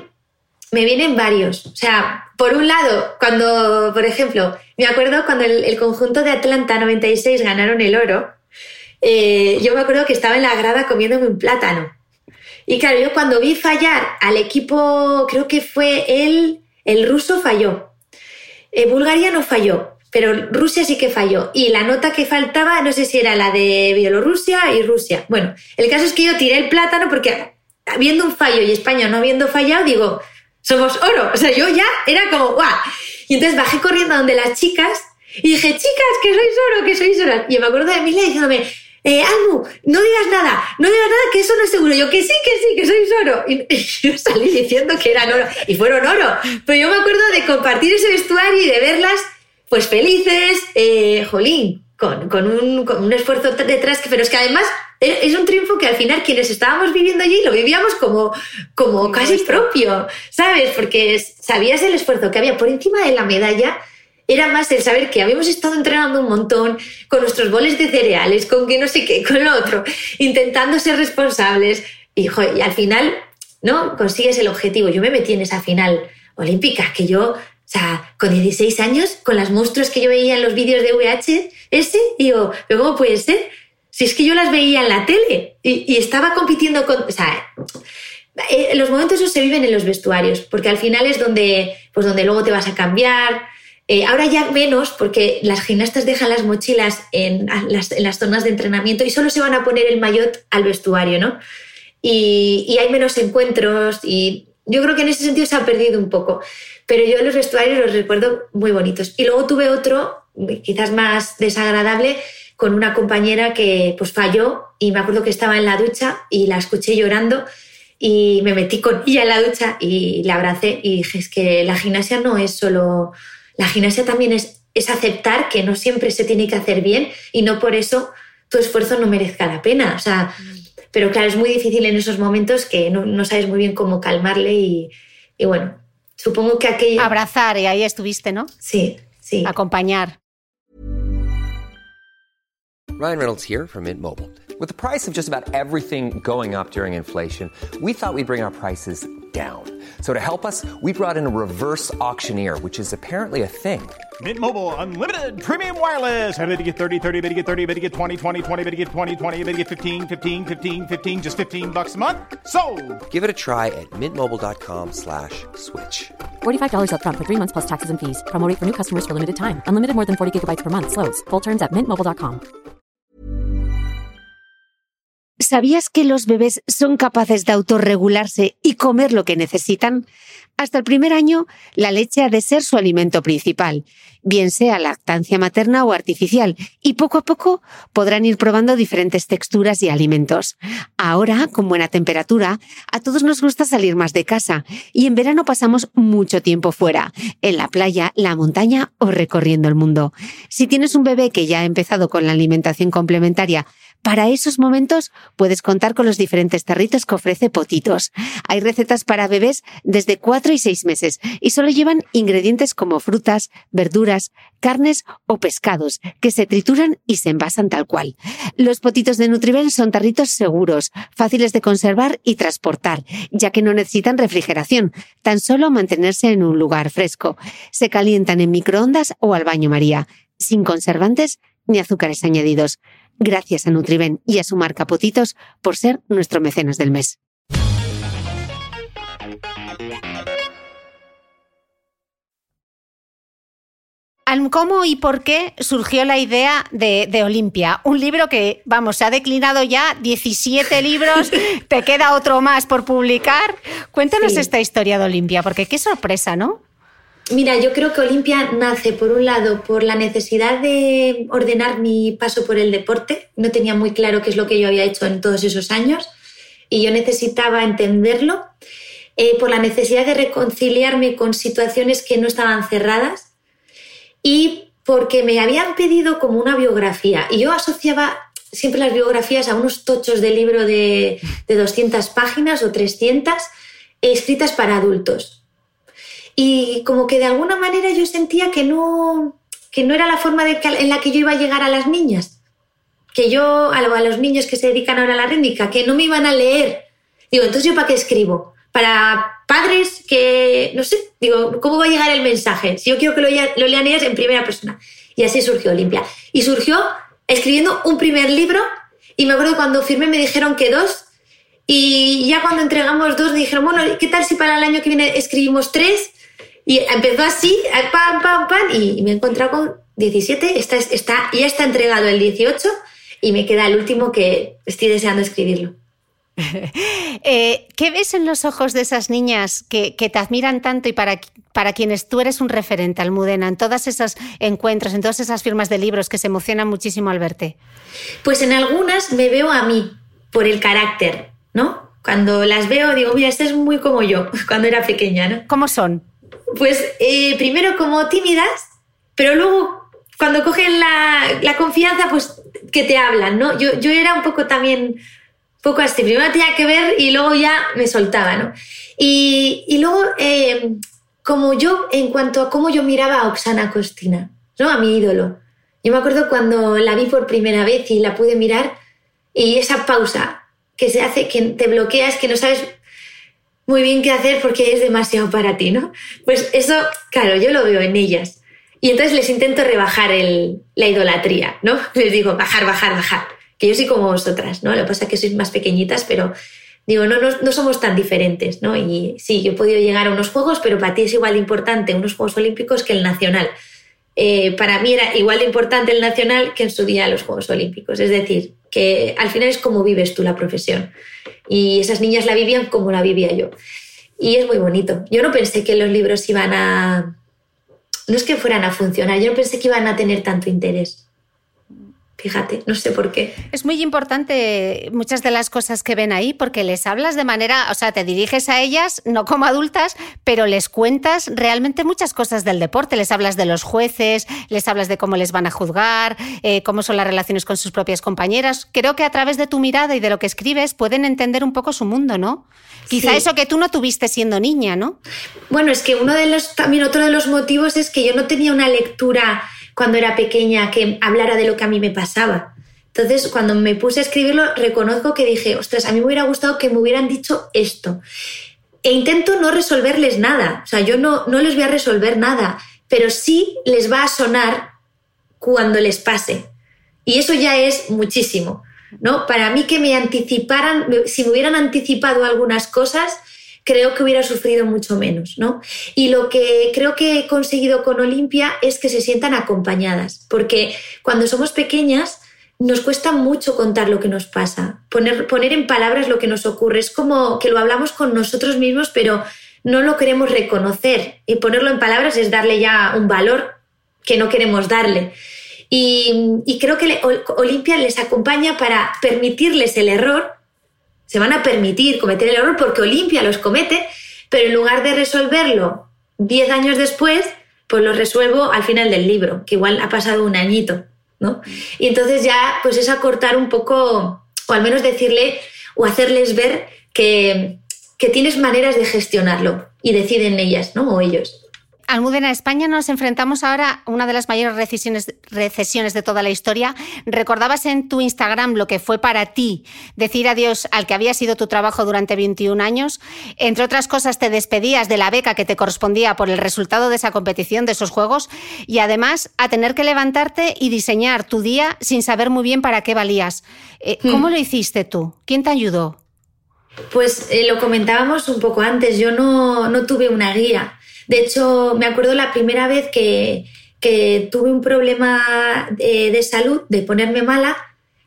vienen varios. O sea, por un lado, cuando, por ejemplo, me acuerdo cuando el conjunto de Atlanta 96 ganaron el oro, yo me acuerdo que estaba en la grada comiéndome un plátano. Y claro, yo cuando vi fallar al equipo, creo que fue el ruso falló. Bulgaria no falló, pero Rusia sí que falló. Y la nota que faltaba, no sé si era la de Bielorrusia y Rusia. Bueno, el caso es que yo tiré el plátano porque viendo un fallo y España no habiendo fallado, digo, somos oro. O sea, yo ya era como, ¡guau! Y entonces bajé corriendo a donde las chicas y dije, chicas, que sois oro. Y me acuerdo de Emilia diciéndome, Almu, no digas nada, que eso no es seguro. Yo, que sí, que sois oro. Y yo salí diciendo que eran oro. Y fueron oro. Pero yo me acuerdo de compartir ese vestuario y de verlas, pues felices, jolín, con un esfuerzo detrás. Pero es que además es un triunfo que al final quienes estábamos viviendo allí lo vivíamos como casi propio, ¿sabes? Porque sabías el esfuerzo que había por encima de la medalla. Era más el saber que habíamos estado entrenando un montón con nuestros boles de cereales, con que no sé qué, con lo otro, intentando ser responsables. Y al final, ¿no? Consigues el objetivo. Yo me metí en esa final olímpica, que yo sea, con 16 años, con las monstruos que yo veía en los vídeos de VHS, digo, ¿pero cómo puede ser? Si es que yo las veía en la tele y estaba compitiendo con... O sea, los momentos esos se viven en los vestuarios, porque al final es donde luego te vas a cambiar. Ahora ya menos, porque las gimnastas dejan las mochilas en las zonas de entrenamiento y solo se van a poner el maillot al vestuario, ¿no? Y hay menos encuentros y yo creo que en ese sentido se ha perdido un poco. Pero yo los vestuarios los recuerdo muy bonitos. Y luego tuve otro, quizás más desagradable, con una compañera que pues falló y me acuerdo que estaba en la ducha y la escuché llorando y me metí con ella en la ducha y la abracé y dije, es que la gimnasia no es solo... La gimnasia también es aceptar que no siempre se tiene que hacer bien y no por eso tu esfuerzo no merezca la pena. O sea, pero claro, es muy difícil en esos momentos que no sabes muy bien cómo calmarle y bueno, supongo que aquello... Abrazar, y ahí estuviste, ¿no? Sí. Acompañar. Ryan Reynolds here from Mint Mobile. With the price of just about everything going up during inflation, we thought we'd bring our prices down. So to help us, we brought in a reverse auctioneer, which is apparently a thing. Mint Mobile Unlimited Premium Wireless. How to get 30, 30, how to get 30, how to get 20, 20, 20, how to get 20, 20, how to get 15, 15, 15, 15, just $15 a month? Sold! Give it a try at mintmobile.com/switch. $45 up front for 3 months plus taxes and fees. Promo rate for new customers for limited time. Unlimited more than 40 gigabytes per month. Slows full terms at mintmobile.com. ¿Sabías que los bebés son capaces de autorregularse y comer lo que necesitan? Hasta el primer año, la leche ha de ser su alimento principal, bien sea lactancia materna o artificial, y poco a poco podrán ir probando diferentes texturas y alimentos. Ahora, con buena temperatura, a todos nos gusta salir más de casa, y en verano pasamos mucho tiempo fuera, en la playa, la montaña o recorriendo el mundo. Si tienes un bebé que ya ha empezado con la alimentación complementaria, para esos momentos puedes contar con los diferentes tarritos que ofrece Potitos. Hay recetas para bebés desde 4 y 6 meses y solo llevan ingredientes como frutas, verduras, carnes o pescados que se trituran y se envasan tal cual. Los Potitos de Nutriben son tarritos seguros, fáciles de conservar y transportar, ya que no necesitan refrigeración, tan solo mantenerse en un lugar fresco. Se calientan en microondas o al baño María, sin conservantes ni azúcares añadidos. Gracias a Nutriben y a su marca Potitos por ser nuestro mecenas del mes. ¿Cómo y por qué surgió la idea de Olimpia? Un libro que, vamos, se ha declinado ya 17 libros, te queda otro más por publicar. Cuéntanos esta historia de Olimpia, porque qué sorpresa, ¿no? Mira, yo creo que Olimpia nace, por un lado, por la necesidad de ordenar mi paso por el deporte. No tenía muy claro qué es lo que yo había hecho en todos esos años y yo necesitaba entenderlo. Por la necesidad de reconciliarme con situaciones que no estaban cerradas y porque me habían pedido como una biografía. Y yo asociaba siempre las biografías a unos tochos de libro de 200 páginas o 300 escritas para adultos. Y como que de alguna manera yo sentía que no era la forma en la que yo iba a llegar a las niñas. Que yo, a los niños que se dedican ahora a la rítmica, que no me iban a leer. Digo, entonces ¿yo para qué escribo? Para padres que, no sé, digo, ¿cómo va a llegar el mensaje? Si yo quiero que lo lean ellas en primera persona. Y así surgió Olimpia. Y surgió escribiendo un primer libro y me acuerdo cuando firmé me dijeron que 2 y ya cuando entregamos 2 me dijeron, bueno, ¿qué tal si para el año que viene escribimos 3? Y empezó así, pam, pam, pam, y me he encontrado con 17, ya está entregado el 18 y me queda el último que estoy deseando escribirlo. ¿Qué ves en los ojos de esas niñas que te admiran tanto y para quienes tú eres un referente, Almudena, en todos esos encuentros, en todas esas firmas de libros que se emocionan muchísimo al verte? Pues en algunas me veo a mí, por el carácter, ¿no? Cuando las veo digo, mira, esta es muy como yo, cuando era pequeña, ¿no? ¿Cómo son? Pues primero como tímidas, pero luego cuando cogen la confianza, pues que te hablan, ¿no? Yo era un poco también, poco así. Primero tenía que ver y luego ya me soltaba, ¿no? Y luego, como yo, en cuanto a cómo yo miraba a Oksana Kostina, ¿no? A mi ídolo. Yo me acuerdo cuando la vi por primera vez y la pude mirar y esa pausa que se hace, que te bloqueas, que no sabes muy bien qué hacer porque es demasiado para ti, ¿no? Pues eso, claro, yo lo veo en ellas. Y entonces les intento rebajar la idolatría, ¿no? Les digo, bajar, que yo soy como vosotras, ¿no? Lo que pasa es que sois más pequeñitas, pero digo, no somos tan diferentes, ¿no? Y sí, yo he podido llegar a unos juegos, pero para ti es igual de importante unos Juegos Olímpicos que el nacional. Para mí era igual de importante el nacional que en su día los Juegos Olímpicos. Es decir, que al final es como vives tú la profesión. Y esas niñas la vivían como la vivía yo. Y es muy bonito. Yo no pensé que los libros iban a... No es que fueran a funcionar, yo no pensé que iban a tener tanto interés. Fíjate, no sé por qué. Es muy importante muchas de las cosas que ven ahí porque les hablas de manera, o sea, te diriges a ellas, no como adultas, pero les cuentas realmente muchas cosas del deporte. Les hablas de los jueces, les hablas de cómo les van a juzgar, cómo son las relaciones con sus propias compañeras. Creo que a través de tu mirada y de lo que escribes pueden entender un poco su mundo, ¿no? Quizá sí. Eso que tú no tuviste siendo niña, ¿no? Bueno, es que también otro de los motivos es que yo no tenía una lectura cuando era pequeña que hablara de lo que a mí me pasaba. Entonces, cuando me puse a escribirlo, reconozco que dije, ostras, a mí me hubiera gustado que me hubieran dicho esto. E intento no resolverles nada. O sea, yo no les voy a resolver nada, pero sí les va a sonar cuando les pase. Y eso ya es muchísimo, ¿no? Para mí que me anticiparan, si me hubieran anticipado algunas cosas, creo que hubiera sufrido mucho menos, ¿no? Y lo que creo que he conseguido con Olimpia es que se sientan acompañadas, porque cuando somos pequeñas nos cuesta mucho contar lo que nos pasa, poner en palabras lo que nos ocurre. Es como que lo hablamos con nosotros mismos, pero no lo queremos reconocer. Y ponerlo en palabras es darle ya un valor que no queremos darle. Y creo que Olimpia les acompaña para permitirles el error. Se van a permitir cometer el error porque Olimpia los comete, pero en lugar de resolverlo 10 años después, pues lo resuelvo al final del libro, que igual ha pasado un añito, ¿no? Y entonces ya pues es acortar un poco, o al menos decirle o hacerles ver que tienes maneras de gestionarlo y deciden ellas, ¿no? O ellos. Almudena, España nos enfrentamos ahora a una de las mayores recesiones de toda la historia. Recordabas en tu Instagram lo que fue para ti decir adiós al que había sido tu trabajo durante 21 años. Entre otras cosas, te despedías de la beca que te correspondía por el resultado de esa competición, de esos juegos, y además a tener que levantarte y diseñar tu día sin saber muy bien para qué valías. ¿Cómo lo hiciste tú? ¿Quién te ayudó? Pues lo comentábamos un poco antes. Yo no tuve una guía. De hecho, me acuerdo la primera vez que tuve un problema de salud, de ponerme mala,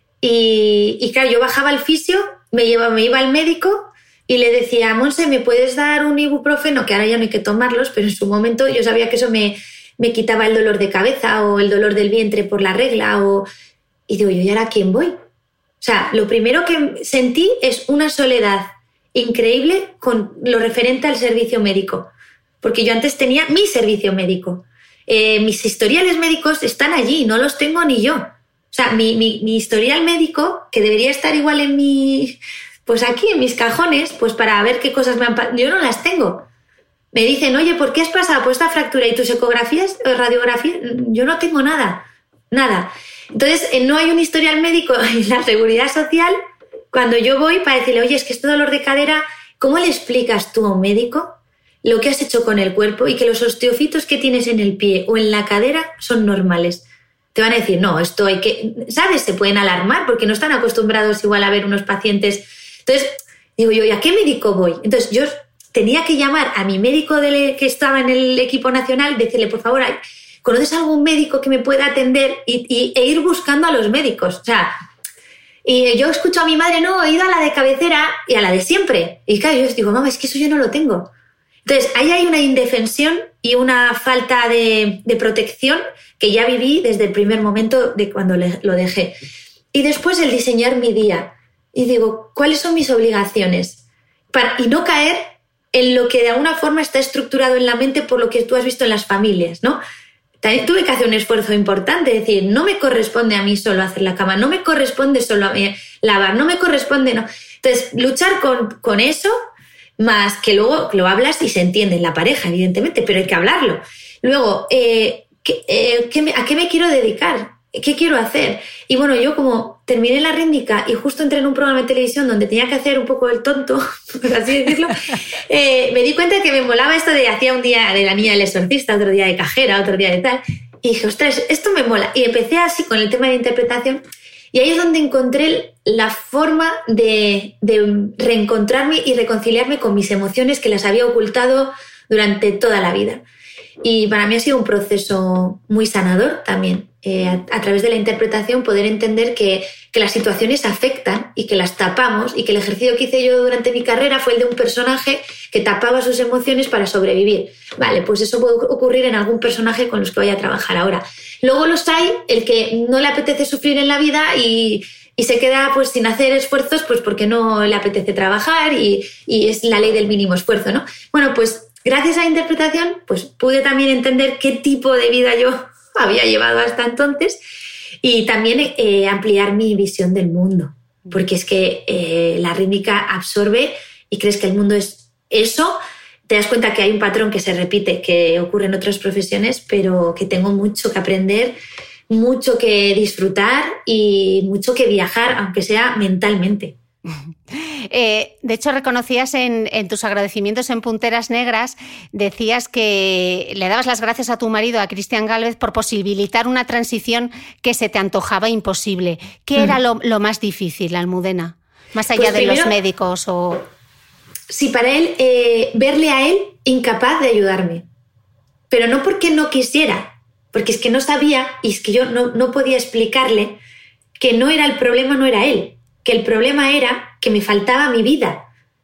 y claro, yo bajaba al fisio, me iba al médico y le decía, Monse, ¿me puedes dar un ibuprofeno? Que ahora ya no hay que tomarlos, pero en su momento yo sabía que eso me quitaba el dolor de cabeza o el dolor del vientre por la regla. Y digo, ¿yo y ahora a quién voy? O sea, lo primero que sentí es una soledad increíble con lo referente al servicio médico. Porque yo antes tenía mi servicio médico. Mis historiales médicos están allí, no los tengo ni yo. O sea, mi historial médico, que debería estar igual pues aquí en mis cajones, pues para ver qué cosas me han pasado, yo no las tengo. Me dicen, oye, ¿por qué has pasado por esta fractura? ¿Y tus ecografías, radiografías? Yo no tengo nada. Entonces, no hay un historial médico en la Seguridad Social cuando yo voy para decirle, oye, es que este dolor de cadera, ¿cómo le explicas tú a un médico lo que has hecho con el cuerpo y que los osteofitos que tienes en el pie o en la cadera son normales? Te van a decir, no, esto hay que... ¿Sabes? Se pueden alarmar porque no están acostumbrados igual a ver unos pacientes. Entonces, digo yo, ¿y a qué médico voy? Entonces, yo tenía que llamar a mi médico que estaba en el equipo nacional, decirle, por favor, ¿conoces algún médico que me pueda atender? E ir buscando a los médicos. O sea, y yo escucho a mi madre, no, he ido a la de cabecera y a la de siempre. Y claro, yo les digo, mamá, es que eso yo no lo tengo. Entonces, ahí hay una indefensión y una falta de protección que ya viví desde el primer momento de cuando lo dejé. Y después el diseñar mi día. Y digo, ¿cuáles son mis obligaciones? Y no caer en lo que de alguna forma está estructurado en la mente por lo que tú has visto en las familias, ¿no? También tuve que hacer un esfuerzo importante, es decir, no me corresponde a mí solo hacer la cama, no me corresponde solo a mí lavar, no me corresponde... No. Entonces, luchar con eso... Más que luego lo hablas y se entiende en la pareja, evidentemente, pero hay que hablarlo. Luego, ¿a qué me quiero dedicar? ¿qué quiero hacer? Y bueno, yo como terminé la rítmica y justo entré en un programa de televisión donde tenía que hacer un poco el tonto, por así decirlo, me di cuenta que me molaba esto de hacía un día de la niña del exorcista, otro día de cajera, otro día de tal. Y dije, ostras, esto me mola. Y empecé así con el tema de interpretación. Y ahí es donde encontré la forma de reencontrarme y reconciliarme con mis emociones que las había ocultado durante toda la vida. Y para mí ha sido un proceso muy sanador también. A través de la interpretación poder entender que las situaciones afectan y que las tapamos, y que el ejercicio que hice yo durante mi carrera fue el de un personaje que tapaba sus emociones para sobrevivir. Vale, pues eso puede ocurrir en algún personaje con los que voy a trabajar ahora. Luego los hay, el que no le apetece sufrir en la vida y se queda pues sin hacer esfuerzos pues porque no le apetece trabajar y es la ley del mínimo esfuerzo, ¿no? Bueno, pues gracias a la interpretación pues pude también entender qué tipo de vida yo había llevado hasta entonces y también ampliar mi visión del mundo, porque es que la rítmica absorbe y crees que el mundo es eso, te das cuenta que hay un patrón que se repite, que ocurre en otras profesiones, pero que tengo mucho que aprender, mucho que disfrutar y mucho que viajar, aunque sea mentalmente. De hecho, reconocías en tus agradecimientos en Punteras Negras, decías que le dabas las gracias a tu marido, a Cristian Gálvez, por posibilitar una transición que se te antojaba imposible. ¿Qué era lo más difícil, Almudena? Más allá pues de primero, los médicos o... Sí, para él, verle a él incapaz de ayudarme. Pero no porque no quisiera, porque es que no sabía y es que yo no podía explicarle que no era el problema, no era él. Que el problema era que me faltaba mi vida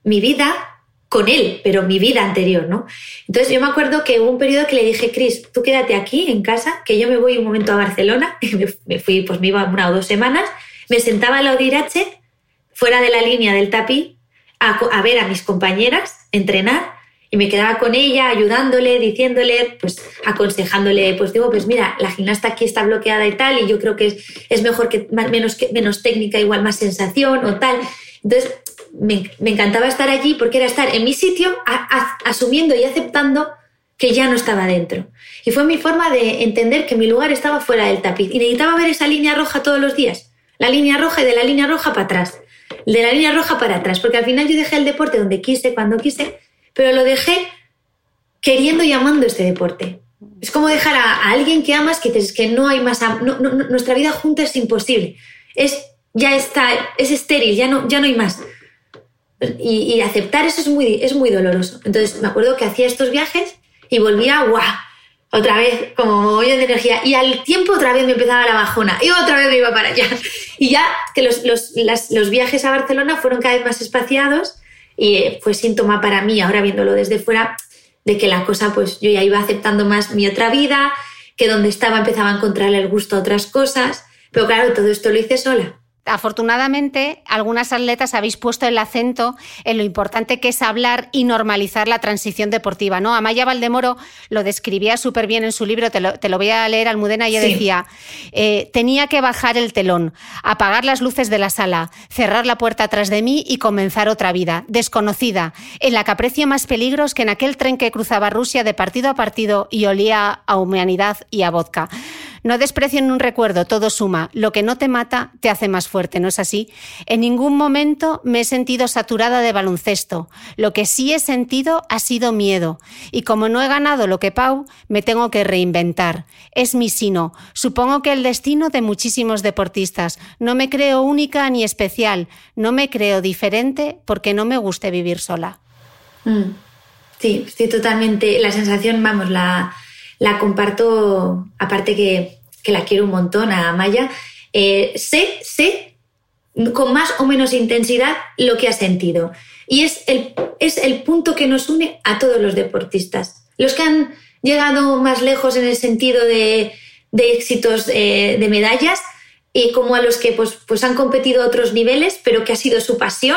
con él, pero mi vida anterior, ¿no? Entonces yo me acuerdo que hubo un periodo que le dije, Cris, tú quédate aquí en casa, que yo me voy un momento a Barcelona, y me fui, pues me iba 1 o 2 semanas, me sentaba al lado de Irache, fuera de la línea del tapiz, a ver a mis compañeras entrenar, y me quedaba con ella, ayudándole, diciéndole, pues aconsejándole, pues digo, pues mira, la gimnasta aquí está bloqueada y tal, y yo creo que es mejor que menos técnica, igual más sensación o tal. Entonces, me encantaba estar allí porque era estar en mi sitio, asumiendo y aceptando que ya no estaba dentro. Y fue mi forma de entender que mi lugar estaba fuera del tapiz. Y necesitaba ver esa línea roja todos los días. La línea roja y de la línea roja para atrás. De la línea roja para atrás. Porque al final yo dejé el deporte donde quise, cuando quise, pero lo dejé queriendo y amando este deporte. Es como dejar a alguien que amas, que dices que no hay más... nuestra vida junta es imposible. Es estéril, ya no hay más. Y aceptar eso es muy doloroso. Entonces me acuerdo que hacía estos viajes y volvía, ¡guau!, otra vez como hoyo de energía. Y al tiempo otra vez me empezaba la bajona y otra vez me iba para allá. Y ya que los viajes a Barcelona fueron cada vez más espaciados y fue síntoma para mí, ahora viéndolo desde fuera, de que la cosa, pues yo ya iba aceptando más mi otra vida, que donde estaba empezaba a encontrarle el gusto a otras cosas. Pero claro, todo esto lo hice sola. Afortunadamente, algunas atletas habéis puesto el acento en lo importante que es hablar y normalizar la transición deportiva, ¿no? Amaya Valdemoro lo describía súper bien en su libro, te lo voy a leer, Almudena, y ella decía, tenía que bajar el telón, apagar las luces de la sala, cerrar la puerta atrás de mí y comenzar otra vida, desconocida, en la que aprecio más peligros que en aquel tren que cruzaba Rusia de partido a partido y olía a humanidad y a vodka. No desprecien un recuerdo, todo suma. Lo que no te mata te hace más fuerte, ¿no es así? En ningún momento me he sentido saturada de baloncesto. Lo que sí he sentido ha sido miedo. Y como no he ganado lo que Pau, me tengo que reinventar. Es mi sino. Supongo que el destino de muchísimos deportistas. No me creo única ni especial. No me creo diferente porque no me guste vivir sola. Sí, estoy totalmente... La sensación, vamos, la comparto, aparte que la quiero un montón a Amaya. Sé con más o menos intensidad lo que ha sentido. Y es el punto que nos une a todos los deportistas. Los que han llegado más lejos en el sentido de éxitos de medallas, y como a los que pues han competido a otros niveles, pero que ha sido su pasión.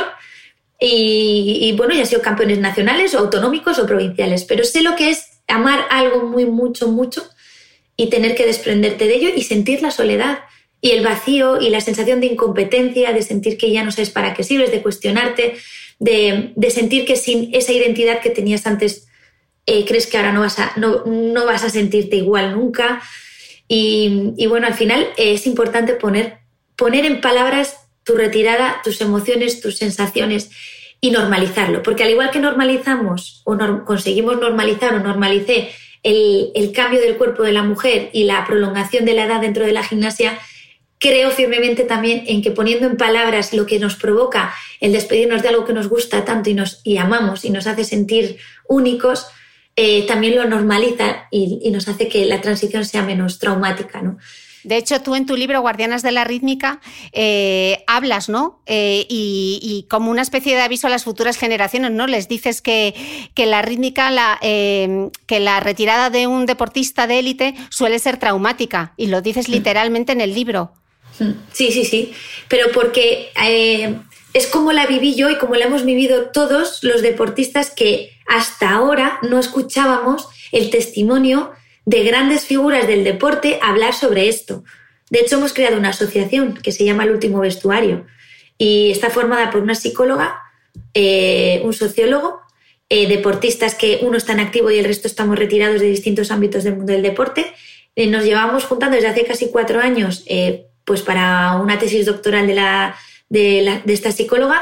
Y bueno, ya han sido campeones nacionales o autonómicos o provinciales. Pero sé lo que es amar algo muy, mucho, mucho y tener que desprenderte de ello y sentir la soledad y el vacío y la sensación de incompetencia, de sentir que ya no sabes para qué sirves, de cuestionarte, de sentir que sin esa identidad que tenías antes crees que ahora no vas a sentirte igual nunca. Y bueno, al final es importante poner en palabras tu retirada, tus emociones, tus sensaciones y normalizarlo. Porque al igual que normalizamos conseguimos normalizar o normalicé el cambio del cuerpo de la mujer y la prolongación de la edad dentro de la gimnasia, creo firmemente también en que poniendo en palabras lo que nos provoca el despedirnos de algo que nos gusta tanto y amamos y nos hace sentir únicos, también lo normaliza y nos hace que la transición sea menos traumática, ¿no? De hecho, tú en tu libro Guardianas de la Rítmica hablas, ¿no? Y como una especie de aviso a las futuras generaciones, ¿no? Les dices que la rítmica, que la retirada de un deportista de élite suele ser traumática, y lo dices literalmente en el libro. Sí. Pero porque es como la viví yo y como la hemos vivido todos los deportistas que hasta ahora no escuchábamos el testimonio de grandes figuras del deporte hablar sobre esto. De hecho, hemos creado una asociación que se llama El Último Vestuario y está formada por una psicóloga, un sociólogo, deportistas que uno está en activo y el resto estamos retirados de distintos ámbitos del mundo del deporte. Nos llevamos juntando desde hace casi 4 años pues para una tesis doctoral de esta psicóloga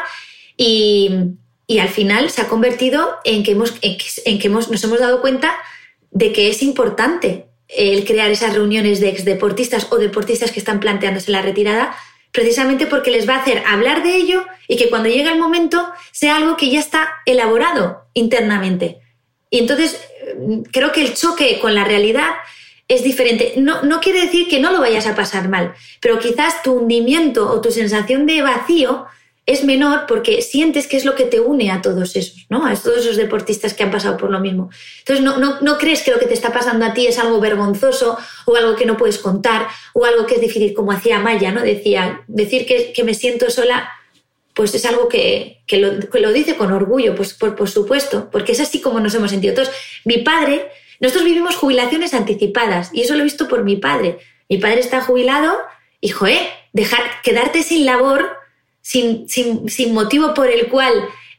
y al final se ha convertido en que nos hemos dado cuenta de que es importante el crear esas reuniones de exdeportistas o deportistas que están planteándose la retirada, precisamente porque les va a hacer hablar de ello y que cuando llegue el momento sea algo que ya está elaborado internamente. Y entonces creo que el choque con la realidad es diferente. No quiere decir que no lo vayas a pasar mal, pero quizás tu hundimiento o tu sensación de vacío es menor porque sientes que es lo que te une a todos esos, ¿no? A todos esos deportistas que han pasado por lo mismo. Entonces no crees que lo que te está pasando a ti es algo vergonzoso o algo que no puedes contar o algo que es difícil, como hacía Maya, ¿no? Decir que me siento sola, pues es algo que lo dice con orgullo, pues por supuesto, porque es así como nos hemos sentido todos. Mi padre, nosotros vivimos jubilaciones anticipadas y eso lo he visto por mi padre. Mi padre está jubilado y, quedarte sin labor, sin motivo por el cual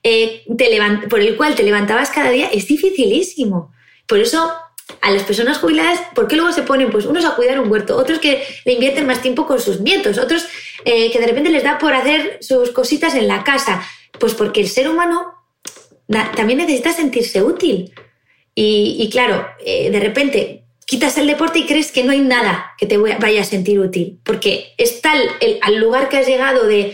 te levantabas cada día, es dificilísimo. Por eso, a las personas jubiladas, ¿por qué luego se ponen? Pues unos a cuidar un huerto, otros que le invierten más tiempo con sus nietos, otros que de repente les da por hacer sus cositas en la casa. Pues porque el ser humano también necesita sentirse útil. Y claro, de repente quitas el deporte y crees que no hay nada que te vaya a sentir útil, porque es tal al lugar que has llegado de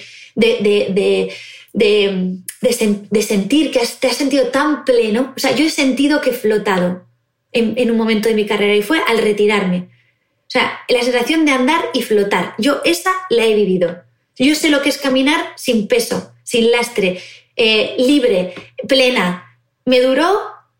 sentir que te has sentido tan pleno. O sea, yo he sentido que he flotado en un momento de mi carrera y fue al retirarme. O sea, la sensación de andar y flotar, yo esa la he vivido. Yo sé lo que es caminar sin peso, sin lastre, libre, plena. Me duró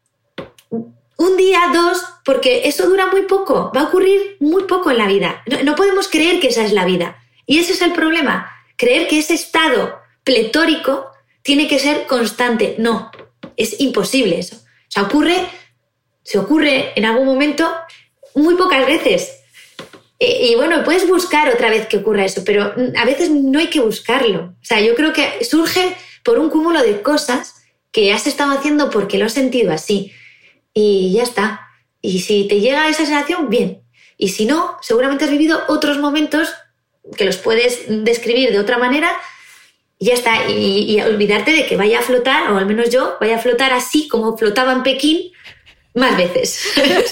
un día, 2, porque eso dura muy poco, va a ocurrir muy poco en la vida. No podemos creer que esa es la vida. Y ese es el problema. Creer que ese estado pletórico tiene que ser constante. No, es imposible eso. O sea, se ocurre en algún momento muy pocas veces. Y bueno, puedes buscar otra vez que ocurra eso, pero a veces no hay que buscarlo. O sea, yo creo que surge por un cúmulo de cosas que has estado haciendo porque lo has sentido así. Y ya está. Y si te llega esa sensación, bien. Y si no, seguramente has vivido otros momentos que los puedes describir de otra manera y ya está. Y olvidarte de que vaya a flotar, o al menos yo, vaya a flotar así como flotaba en Pekín más veces.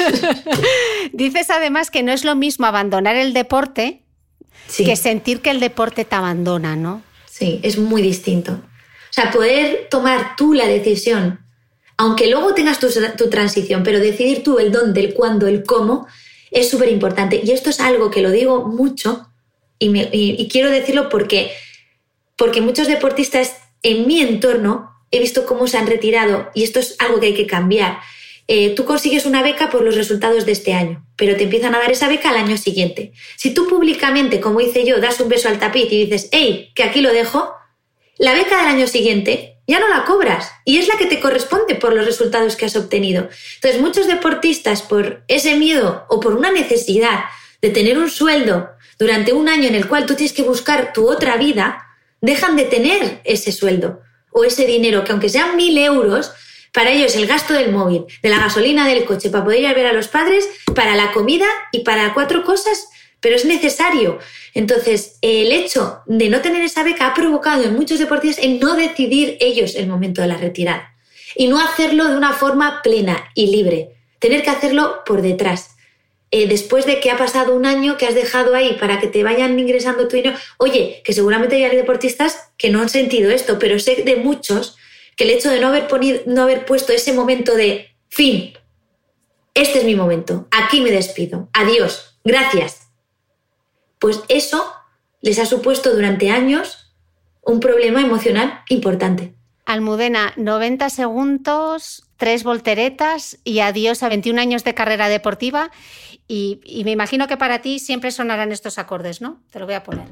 Dices además que no es lo mismo abandonar el deporte que sentir que el deporte te abandona, ¿no? Sí, es muy distinto. O sea, poder tomar tú la decisión, aunque luego tengas tu transición, pero decidir tú el dónde, el cuándo, el cómo, es súper importante. Y esto es algo que lo digo mucho y quiero decirlo porque muchos deportistas en mi entorno he visto cómo se han retirado y esto es algo que hay que cambiar. Tú consigues una beca por los resultados de este año, pero te empiezan a dar esa beca al año siguiente. Si tú públicamente, como hice yo, das un beso al tapiz y dices «Hey, que aquí lo dejo», la beca del año siguiente ya no la cobras y es la que te corresponde por los resultados que has obtenido. Entonces, muchos deportistas, por ese miedo o por una necesidad de tener un sueldo durante un año en el cual tú tienes que buscar tu otra vida, dejan de tener ese sueldo o ese dinero, que aunque sean 1.000 euros, Para ellos el gasto del móvil, de la gasolina del coche, para poder ir a ver a los padres, para la comida y para 4 cosas, pero es necesario. Entonces, el hecho de no tener esa beca ha provocado en muchos deportistas en no decidir ellos el momento de la retirada y no hacerlo de una forma plena y libre, tener que hacerlo por detrás. Después de que ha pasado un año que has dejado ahí para que te vayan ingresando tu dinero. Oye, que seguramente hay deportistas que no han sentido esto, pero sé de muchos que el hecho de no haber puesto ese momento de fin, este es mi momento, aquí me despido, adiós, gracias, pues eso les ha supuesto durante años un problema emocional importante. Almudena, 90 segundos, 3 volteretas y adiós a 21 años de carrera deportiva. Y me imagino que para ti siempre sonarán estos acordes, ¿no? Te lo voy a poner.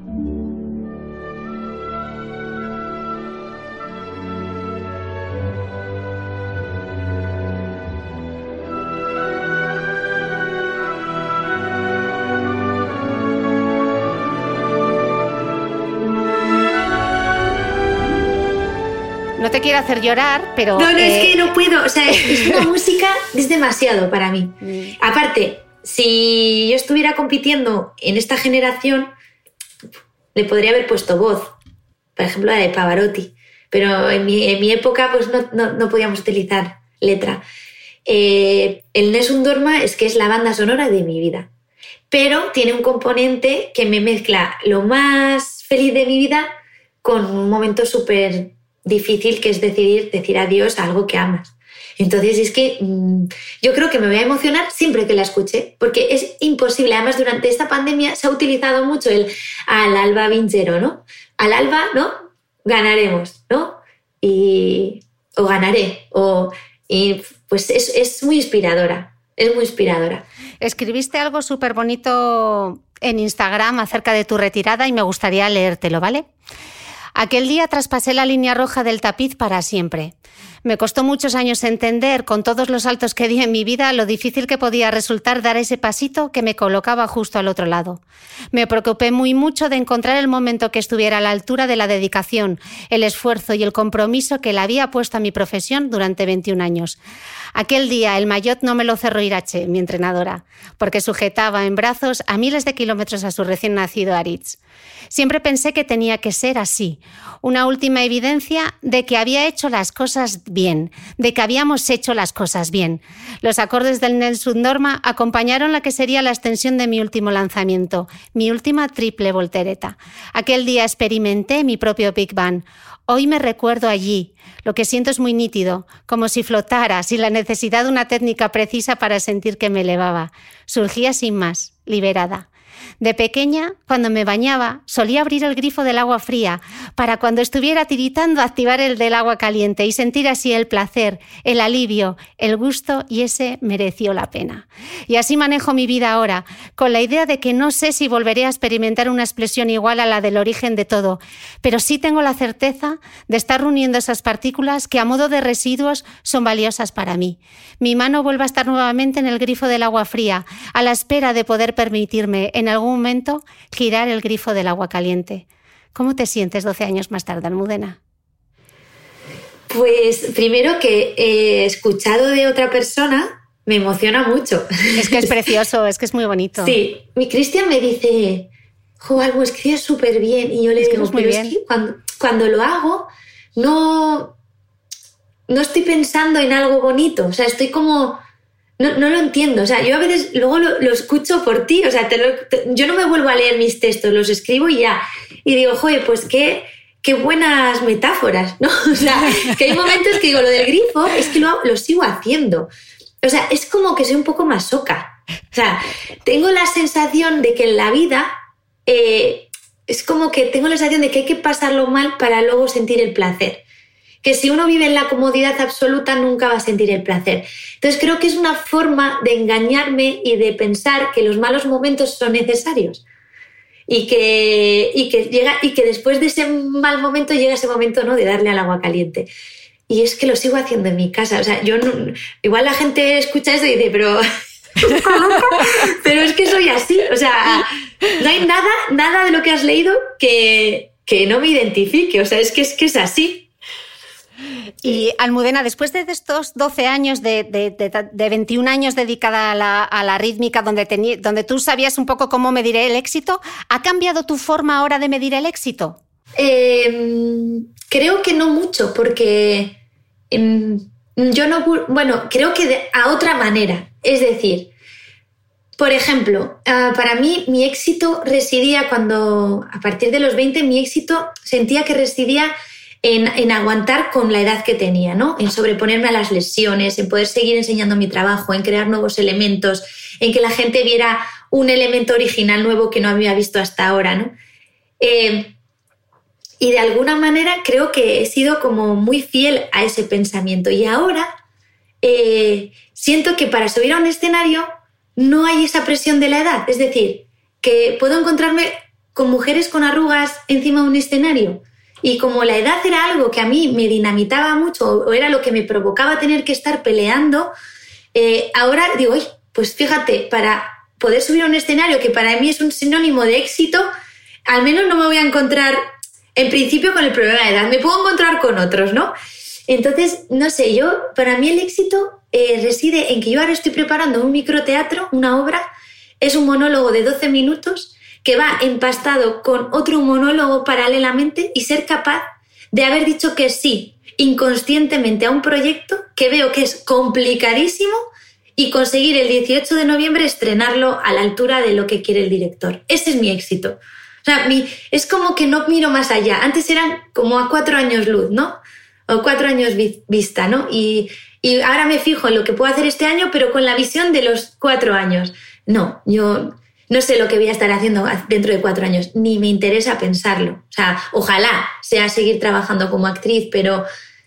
No te quiero hacer llorar, pero... No, es que no puedo. O sea, es una música, es demasiado para mí. Aparte, si yo estuviera compitiendo en esta generación, le podría haber puesto voz. Por ejemplo, la de Pavarotti. Pero en mi época pues no podíamos utilizar letra. El Nessun Dorma es que es la banda sonora de mi vida. Pero tiene un componente que me mezcla lo más feliz de mi vida con un momento súper difícil, que es decir adiós a algo que amas. Entonces es que yo creo que me voy a emocionar siempre que la escuche, porque es imposible. Además, durante esta pandemia se ha utilizado mucho el al alba vincero, ¿no? Al alba, ¿no? Ganaremos, ¿no? O ganaré. Y pues es muy inspiradora. Es muy inspiradora. Escribiste algo súper bonito en Instagram acerca de tu retirada y me gustaría leértelo, ¿vale? Aquel día traspasé la línea roja del tapiz para siempre. Me costó muchos años entender, con todos los saltos que di en mi vida, lo difícil que podía resultar dar ese pasito que me colocaba justo al otro lado. Me preocupé mucho de encontrar el momento que estuviera a la altura de la dedicación, el esfuerzo y el compromiso que le había puesto a mi profesión durante 21 años. Aquel día el maillot no me lo cerró Irache, mi entrenadora, porque sujetaba en brazos a miles de kilómetros a su recién nacido Aritz. Siempre pensé que tenía que ser así, una última evidencia de que había hecho las cosas bien, de que habíamos hecho las cosas bien. Los acordes del Nessun Dorma acompañaron la que sería la extensión de mi último lanzamiento, mi última triple voltereta. Aquel día experimenté mi propio Big Bang. Hoy me recuerdo allí. Lo que siento es muy nítido, como si flotara, sin la necesidad de una técnica precisa para sentir que me elevaba. Surgía sin más, liberada. De pequeña, cuando me bañaba, solía abrir el grifo del agua fría para cuando estuviera tiritando activar el del agua caliente y sentir así el placer, el alivio, el gusto, y ese mereció la pena. Y así manejo mi vida ahora, con la idea de que no sé si volveré a experimentar una explosión igual a la del origen de todo, pero sí tengo la certeza de estar reuniendo esas partículas que a modo de residuos son valiosas para mí. Mi mano vuelve a estar nuevamente en el grifo del agua fría, a la espera de poder permitirme en algún momento girar el grifo del agua caliente. ¿Cómo te sientes 12 años más tarde, Almudena? Pues primero que he escuchado de otra persona me emociona mucho. Es que es precioso, es que es muy bonito. Sí, mi Cristian me dice, jo, Almu, escribes súper bien. Y yo le digo, pero es que cuando lo hago no estoy pensando en algo bonito. O sea, estoy como... No lo entiendo, o sea, yo a veces luego lo escucho por ti, o sea, yo no me vuelvo a leer mis textos, los escribo y ya, y digo, joder, pues qué buenas metáforas, ¿no? O sea, que hay momentos que digo, lo del grifo es que lo sigo haciendo, o sea, es como que soy un poco masoca, o sea, tengo la sensación de que en la vida es como que tengo la sensación de que hay que pasarlo mal para luego sentir el placer. Que si uno vive en la comodidad absoluta nunca va a sentir el placer. Entonces creo que es una forma de engañarme y de pensar que los malos momentos son necesarios y que después de ese mal momento llega ese momento, ¿no?, de darle al agua caliente. Y es que lo sigo haciendo en mi casa. O sea, igual la gente escucha eso y dice, pero es que soy así. O sea, no hay nada de lo que has leído que no me identifique. O sea, es que es así. Y Almudena, después de estos 12 años, de 21 años dedicada a la rítmica, donde tú sabías un poco cómo medir el éxito, ¿ha cambiado tu forma ahora de medir el éxito? Creo que no mucho, porque yo no... Bueno, creo que a otra manera. Es decir, por ejemplo, para mí mi éxito residía cuando, a partir de los 20, mi éxito sentía que residía en aguantar con la edad que tenía, ¿no? En sobreponerme a las lesiones, en poder seguir enseñando mi trabajo, en crear nuevos elementos, en que la gente viera un elemento original nuevo que no había visto hasta ahora, ¿no? Y de alguna manera creo que he sido como muy fiel a ese pensamiento. Y ahora siento que para subir a un escenario no hay esa presión de la edad. Es decir, que puedo encontrarme con mujeres con arrugas encima de un escenario. Y como la edad era algo que a mí me dinamitaba mucho o era lo que me provocaba tener que estar peleando, ahora digo, oye, pues fíjate, para poder subir a un escenario que para mí es un sinónimo de éxito, al menos no me voy a encontrar en principio con el problema de edad, me puedo encontrar con otros, ¿no? Entonces, no sé, para mí el éxito reside en que yo ahora estoy preparando un microteatro, una obra, es un monólogo de 12 minutos que va empastado con otro monólogo paralelamente y ser capaz de haber dicho que sí inconscientemente a un proyecto que veo que es complicadísimo y conseguir el 18 de noviembre estrenarlo a la altura de lo que quiere el director. Ese es mi éxito. O sea, es como que no miro más allá. Antes eran como a 4 años luz, ¿no? O 4 años vista, ¿no? Y ahora me fijo en lo que puedo hacer este año, pero con la visión de los 4 años. No, yo no sé lo que voy a estar haciendo dentro de 4 años, ni me interesa pensarlo. O sea, ojalá sea seguir trabajando como actriz, pero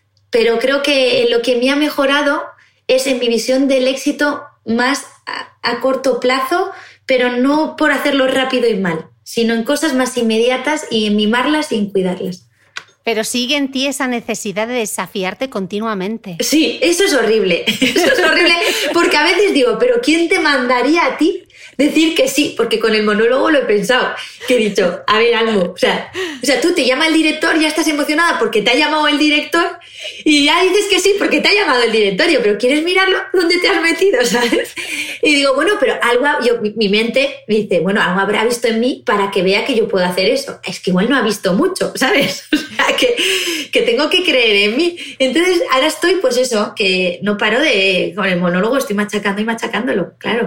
creo que lo que me ha mejorado es en mi visión del éxito más a corto plazo, pero no por hacerlo rápido y mal, sino en cosas más inmediatas y en mimarlas y en cuidarlas. Pero sigue en ti esa necesidad de desafiarte continuamente. Sí, eso es horrible. Eso es horrible porque a veces digo, ¿pero quién te mandaría a ti decir que sí? Porque con el monólogo lo he pensado. Que he dicho, a ver, algo. O sea, tú te llama el director, ya estás emocionada porque te ha llamado el director y ya dices que sí porque te ha llamado el directorio, pero ¿quieres mirarlo? ¿Dónde te has metido? ¿Sabes? Y digo, bueno, pero mi mente me dice, bueno, algo habrá visto en mí para que vea que yo puedo hacer eso. Es que igual no ha visto mucho, ¿sabes? O sea, que tengo que creer en mí. Entonces, ahora estoy, pues eso, que no paro con el monólogo, estoy machacando y machacándolo, claro.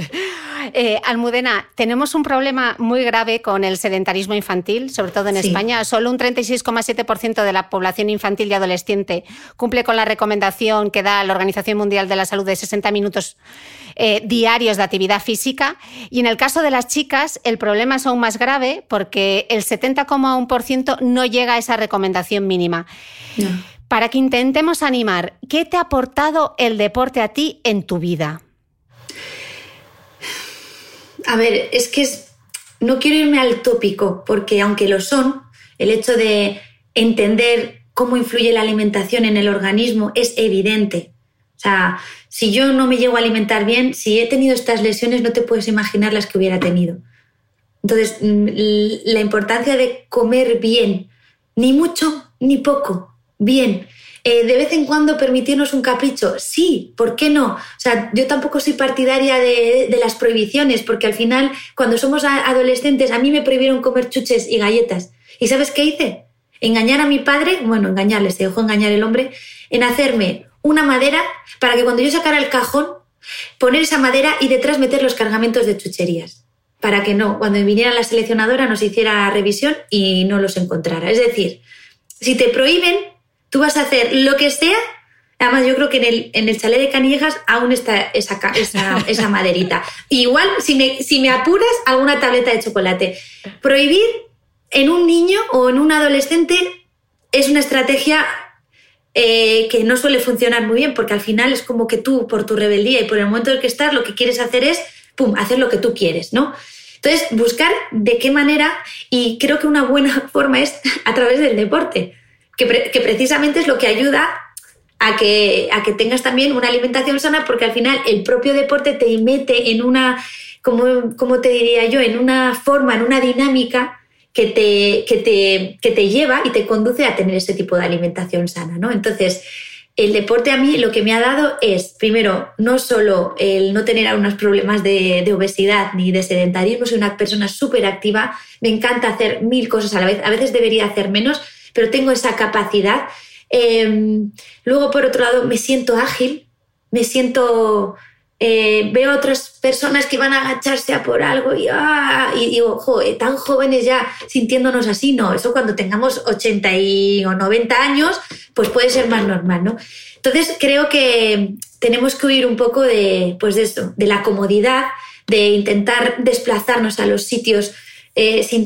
Almudena, tenemos un problema muy grave con el sedentarismo infantil, sobre todo en España. Solo un 36,7% de la población infantil y adolescente cumple con la recomendación que da la Organización Mundial de la Salud de 60 minutos diarios de actividad física. Y en el caso de las chicas, el problema es aún más grave porque el 70,1% no llega a esa recomendación mínima. No. Para que intentemos animar, ¿qué te ha aportado el deporte a ti en tu vida? A ver, es que no quiero irme al tópico, porque aunque lo son, el hecho de entender cómo influye la alimentación en el organismo es evidente. O sea, si yo no me llego a alimentar bien, si he tenido estas lesiones, no te puedes imaginar las que hubiera tenido. Entonces, la importancia de comer bien, ni mucho ni poco, bien. De vez en cuando permitirnos un capricho, sí, ¿por qué no? O sea, yo tampoco soy partidaria de las prohibiciones, porque al final, cuando somos adolescentes, a mí me prohibieron comer chuches y galletas. ¿Y sabes qué hice? Engañar a mi padre, bueno, engañarle, se dejó engañar el hombre, en hacerme una madera para que cuando yo sacara el cajón, poner esa madera y detrás meter los cargamentos de chucherías. Para que no, cuando viniera la seleccionadora nos hiciera revisión y no los encontrara. Es decir, si te prohíben, tú vas a hacer lo que sea. Además, yo creo que en el chalet de Canillejas aún está esa maderita. Y igual, si me apuras, alguna tableta de chocolate. Prohibir en un niño o en un adolescente es una estrategia que no suele funcionar muy bien, porque al final es como que tú, por tu rebeldía y por el momento en el que estás, lo que quieres hacer es hacer lo que tú quieres, ¿no? Entonces, buscar de qué manera, y creo que una buena forma es a través del deporte, que precisamente es lo que ayuda a que tengas también una alimentación sana, porque al final el propio deporte te mete en una, como te diría yo, en una forma, en una dinámica que te lleva y te conduce a tener ese tipo de alimentación sana, ¿no? Entonces, el deporte a mí lo que me ha dado es, primero, no solo el no tener algunos problemas de obesidad ni de sedentarismo, soy una persona súper activa, me encanta hacer 1000 cosas a la vez, a veces debería hacer menos, pero tengo esa capacidad. Luego, por otro lado, me siento ágil, me siento... veo a otras personas que van a agacharse a por algo y digo, joder, tan jóvenes ya sintiéndonos así, no, eso cuando tengamos 80 o 90 años, pues puede ser más normal, ¿no? Entonces creo que tenemos que huir un poco de esto, de la comodidad, de intentar desplazarnos a los sitios sin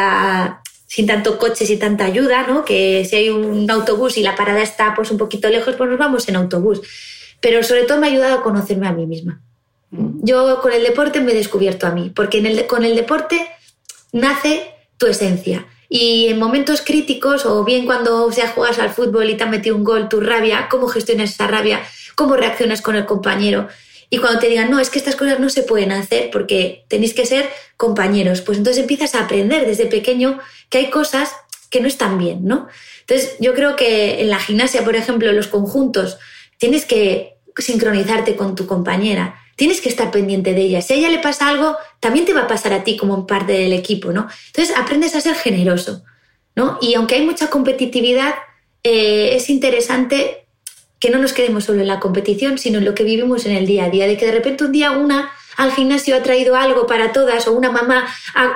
tanto coche, sin tanta ayuda, ¿no? Que si hay un autobús y la parada está pues un poquito lejos, pues nos vamos en autobús. Pero sobre todo me ha ayudado a conocerme a mí misma. Yo con el deporte me he descubierto a mí, porque con el deporte nace tu esencia. Y en momentos críticos, o bien cuando juegas al fútbol y te han metido un gol, tu rabia, cómo gestionas esa rabia, cómo reaccionas con el compañero. Y cuando te digan, no, es que estas cosas no se pueden hacer porque tenéis que ser compañeros, pues entonces empiezas a aprender desde pequeño que hay cosas que no están bien, ¿no? Entonces yo creo que en la gimnasia, por ejemplo, en los conjuntos, tienes que sincronizarte con tu compañera, tienes que estar pendiente de ella. Si a ella le pasa algo, también te va a pasar a ti como parte del equipo, ¿no? Entonces aprendes a ser generoso, ¿no? Y aunque hay mucha competitividad, es interesante que no nos quedemos solo en la competición, sino en lo que vivimos en el día a día, de que de repente un día una al gimnasio ha traído algo para todas, o una mamá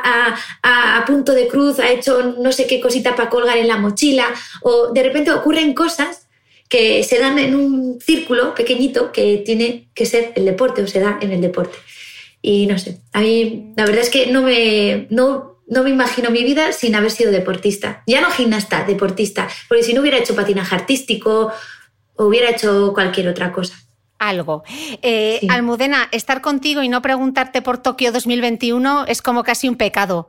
a punto de cruz ha hecho no sé qué cosita para colgar en la mochila, o de repente ocurren cosas que se dan en un círculo pequeñito que tiene que ser el deporte, o se da en el deporte. Y no sé, a mí la verdad es que no me imagino mi vida sin haber sido deportista. Ya no gimnasta, deportista, porque si no hubiera hecho patinaje artístico o hubiera hecho cualquier otra cosa. Algo. Sí. Almudena, estar contigo y no preguntarte por Tokio 2021 es como casi un pecado.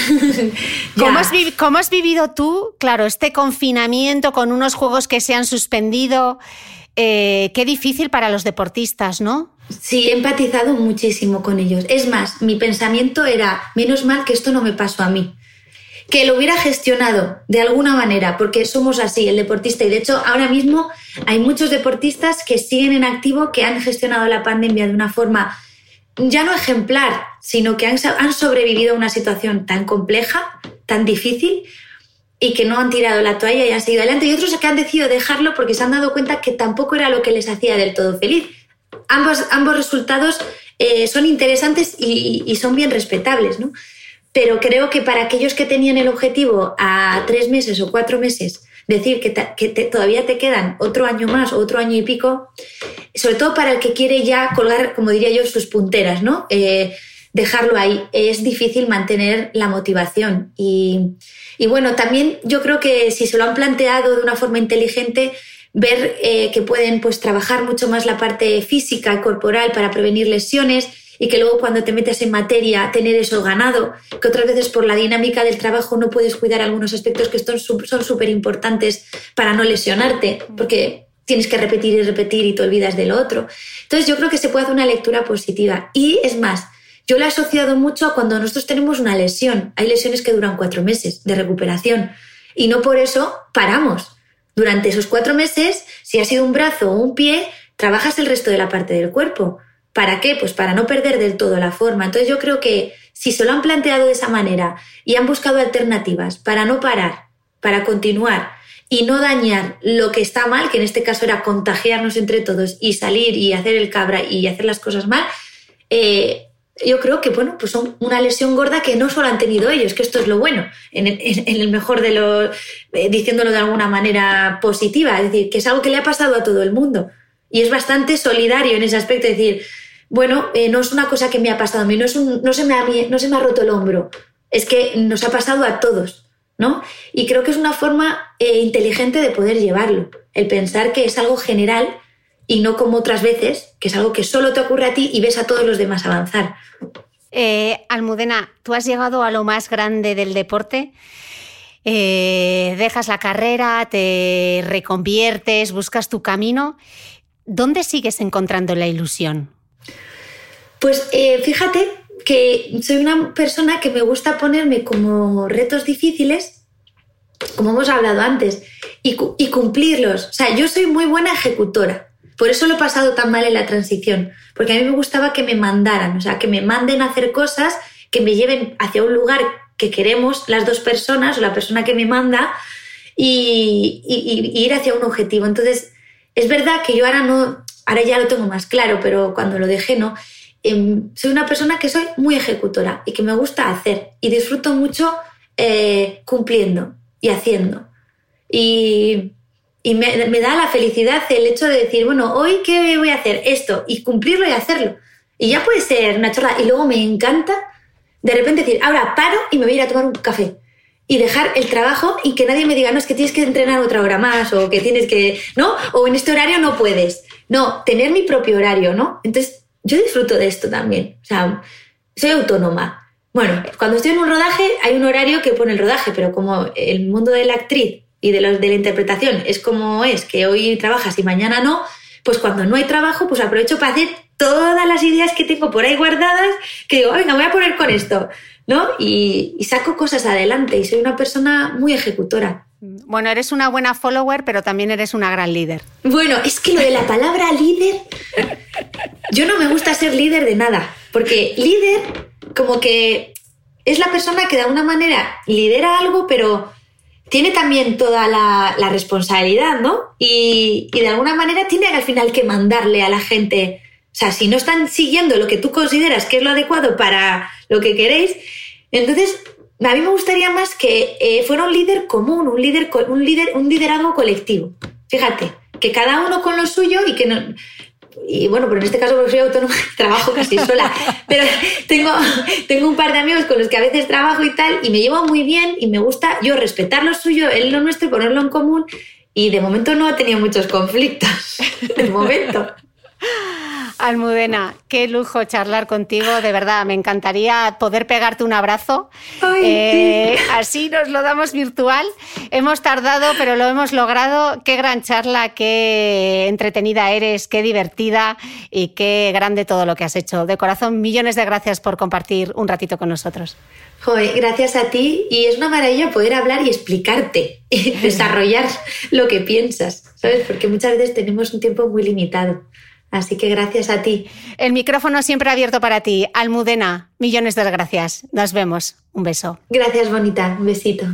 ¿Cómo has vivido tú, claro, este confinamiento con unos juegos que se han suspendido? Qué difícil para los deportistas, ¿no? Sí, he empatizado muchísimo con ellos. Es más, mi pensamiento era, menos mal que esto no me pasó a mí. Que lo hubiera gestionado de alguna manera, porque somos así, el deportista. Y de hecho, ahora mismo hay muchos deportistas que siguen en activo, que han gestionado la pandemia de una forma ya no ejemplar, sino que han sobrevivido a una situación tan compleja, tan difícil, y que no han tirado la toalla y han seguido adelante. Y otros que han decidido dejarlo porque se han dado cuenta que tampoco era lo que les hacía del todo feliz. Ambos resultados son interesantes y son bien respetables, ¿no? Pero creo que para aquellos que tenían el objetivo a 3 meses o 4 meses, decir que todavía te quedan otro año más o otro año y pico, sobre todo para el que quiere ya colgar, como diría yo, sus punteras, ¿no? Dejarlo ahí. Es difícil mantener la motivación. Y bueno, también yo creo que si se lo han planteado de una forma inteligente, ver que pueden pues, trabajar mucho más la parte física y corporal para prevenir lesiones, y que luego cuando te metes en materia tener eso ganado, que otras veces por la dinámica del trabajo no puedes cuidar algunos aspectos que son súper importantes para no lesionarte, porque tienes que repetir y repetir y te olvidas de lo otro. Entonces yo creo que se puede hacer una lectura positiva. Y es más, yo lo he asociado mucho a cuando nosotros tenemos una lesión. Hay lesiones que duran 4 meses de recuperación y no por eso paramos. Durante esos 4 meses, si ha sido un brazo o un pie, trabajas el resto de la parte del cuerpo. ¿Para qué? Pues para no perder del todo la forma. Entonces yo creo que si se lo han planteado de esa manera y han buscado alternativas para no parar, para continuar y no dañar lo que está mal, que en este caso era contagiarnos entre todos y salir y hacer el cabra y hacer las cosas mal, yo creo que bueno, pues son una lesión gorda que no solo han tenido ellos, que esto es lo bueno, en el mejor de los, diciéndolo de alguna manera positiva, es decir, que es algo que le ha pasado a todo el mundo. Y es bastante solidario en ese aspecto, es decir, bueno, no es una cosa que me ha pasado a mí, no se me ha roto el hombro, es que nos ha pasado a todos, ¿no? Y creo que es una forma inteligente de poder llevarlo, el pensar que es algo general y no como otras veces, que es algo que solo te ocurre a ti y ves a todos los demás avanzar. Almudena, tú has llegado a lo más grande del deporte. Dejas la carrera, te reconviertes, buscas tu camino. ¿Dónde sigues encontrando la ilusión? Pues fíjate que soy una persona que me gusta ponerme como retos difíciles, como hemos hablado antes, y cumplirlos. O sea, yo soy muy buena ejecutora. Por eso lo he pasado tan mal en la transición, porque a mí me gustaba que me mandaran, o sea, que me manden a hacer cosas que me lleven hacia un lugar que queremos las dos personas o la persona que me manda y ir hacia un objetivo. Entonces, es verdad que yo ahora ya lo tengo más claro, pero cuando lo dejé no. Soy una persona que soy muy ejecutora y que me gusta hacer y disfruto mucho cumpliendo y haciendo. Y me da la felicidad el hecho de decir, bueno, hoy ¿qué voy a hacer? Esto, y cumplirlo y hacerlo. Y ya puede ser una chorrada. Y luego me encanta de repente decir, ahora paro y me voy a ir a tomar un café. Y dejar el trabajo y que nadie me diga, no, es que tienes que entrenar otra hora más o que tienes que, ¿no? O en este horario no puedes. No, tener mi propio horario, ¿no? Entonces, yo disfruto de esto también. O sea, soy autónoma. Bueno, cuando estoy en un rodaje hay un horario que pone el rodaje, pero como el mundo de la actriz y de la interpretación es como es, que hoy trabajas y mañana no, pues cuando no hay trabajo, pues aprovecho para hacer todas las ideas que tengo por ahí guardadas, que digo, venga, voy a poner con esto, ¿no? Y saco cosas adelante y soy una persona muy ejecutora. Bueno, eres una buena follower, pero también eres una gran líder. Bueno, es que lo de la palabra líder, yo no me gusta ser líder de nada, porque líder como que es la persona que de alguna manera lidera algo, pero tiene también toda la responsabilidad, ¿no? Y de alguna manera tiene al final que mandarle a la gente. O sea, si no están siguiendo lo que tú consideras que es lo adecuado para lo que queréis, entonces a mí me gustaría más que fuera un líder común, un liderazgo colectivo. Fíjate, que cada uno con lo suyo y que no... Y bueno, pero en este caso porque soy autónoma, trabajo casi sola, pero tengo un par de amigos con los que a veces trabajo y tal, y me llevo muy bien y me gusta yo respetar lo suyo, él lo nuestro, ponerlo en común, y de momento no he tenido muchos conflictos, de momento. Almudena, qué lujo charlar contigo, de verdad, me encantaría poder pegarte un abrazo. Ay, sí. Así nos lo damos virtual. Hemos tardado, pero lo hemos logrado. Qué gran charla, qué entretenida eres, qué divertida y qué grande todo lo que has hecho. De corazón, millones de gracias por compartir un ratito con nosotros. Joder, gracias a ti, y es una maravilla poder hablar y explicarte y desarrollar lo que piensas, ¿sabes? Porque muchas veces tenemos un tiempo muy limitado. Así que gracias a ti. El micrófono siempre abierto para ti. Almudena, millones de gracias. Nos vemos. Un beso. Gracias, bonita. Un besito.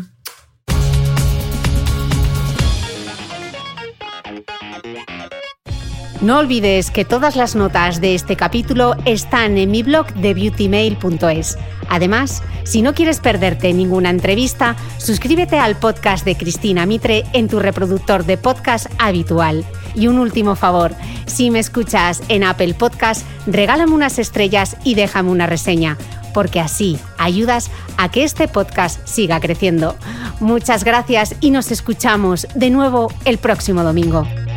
No olvides que todas las notas de este capítulo están en mi blog de beautymail.es. Además, si no quieres perderte ninguna entrevista, suscríbete al podcast de Cristina Mitre en tu reproductor de podcast habitual. Y un último favor, si me escuchas en Apple Podcast, regálame unas estrellas y déjame una reseña, porque así ayudas a que este podcast siga creciendo. Muchas gracias y nos escuchamos de nuevo el próximo domingo.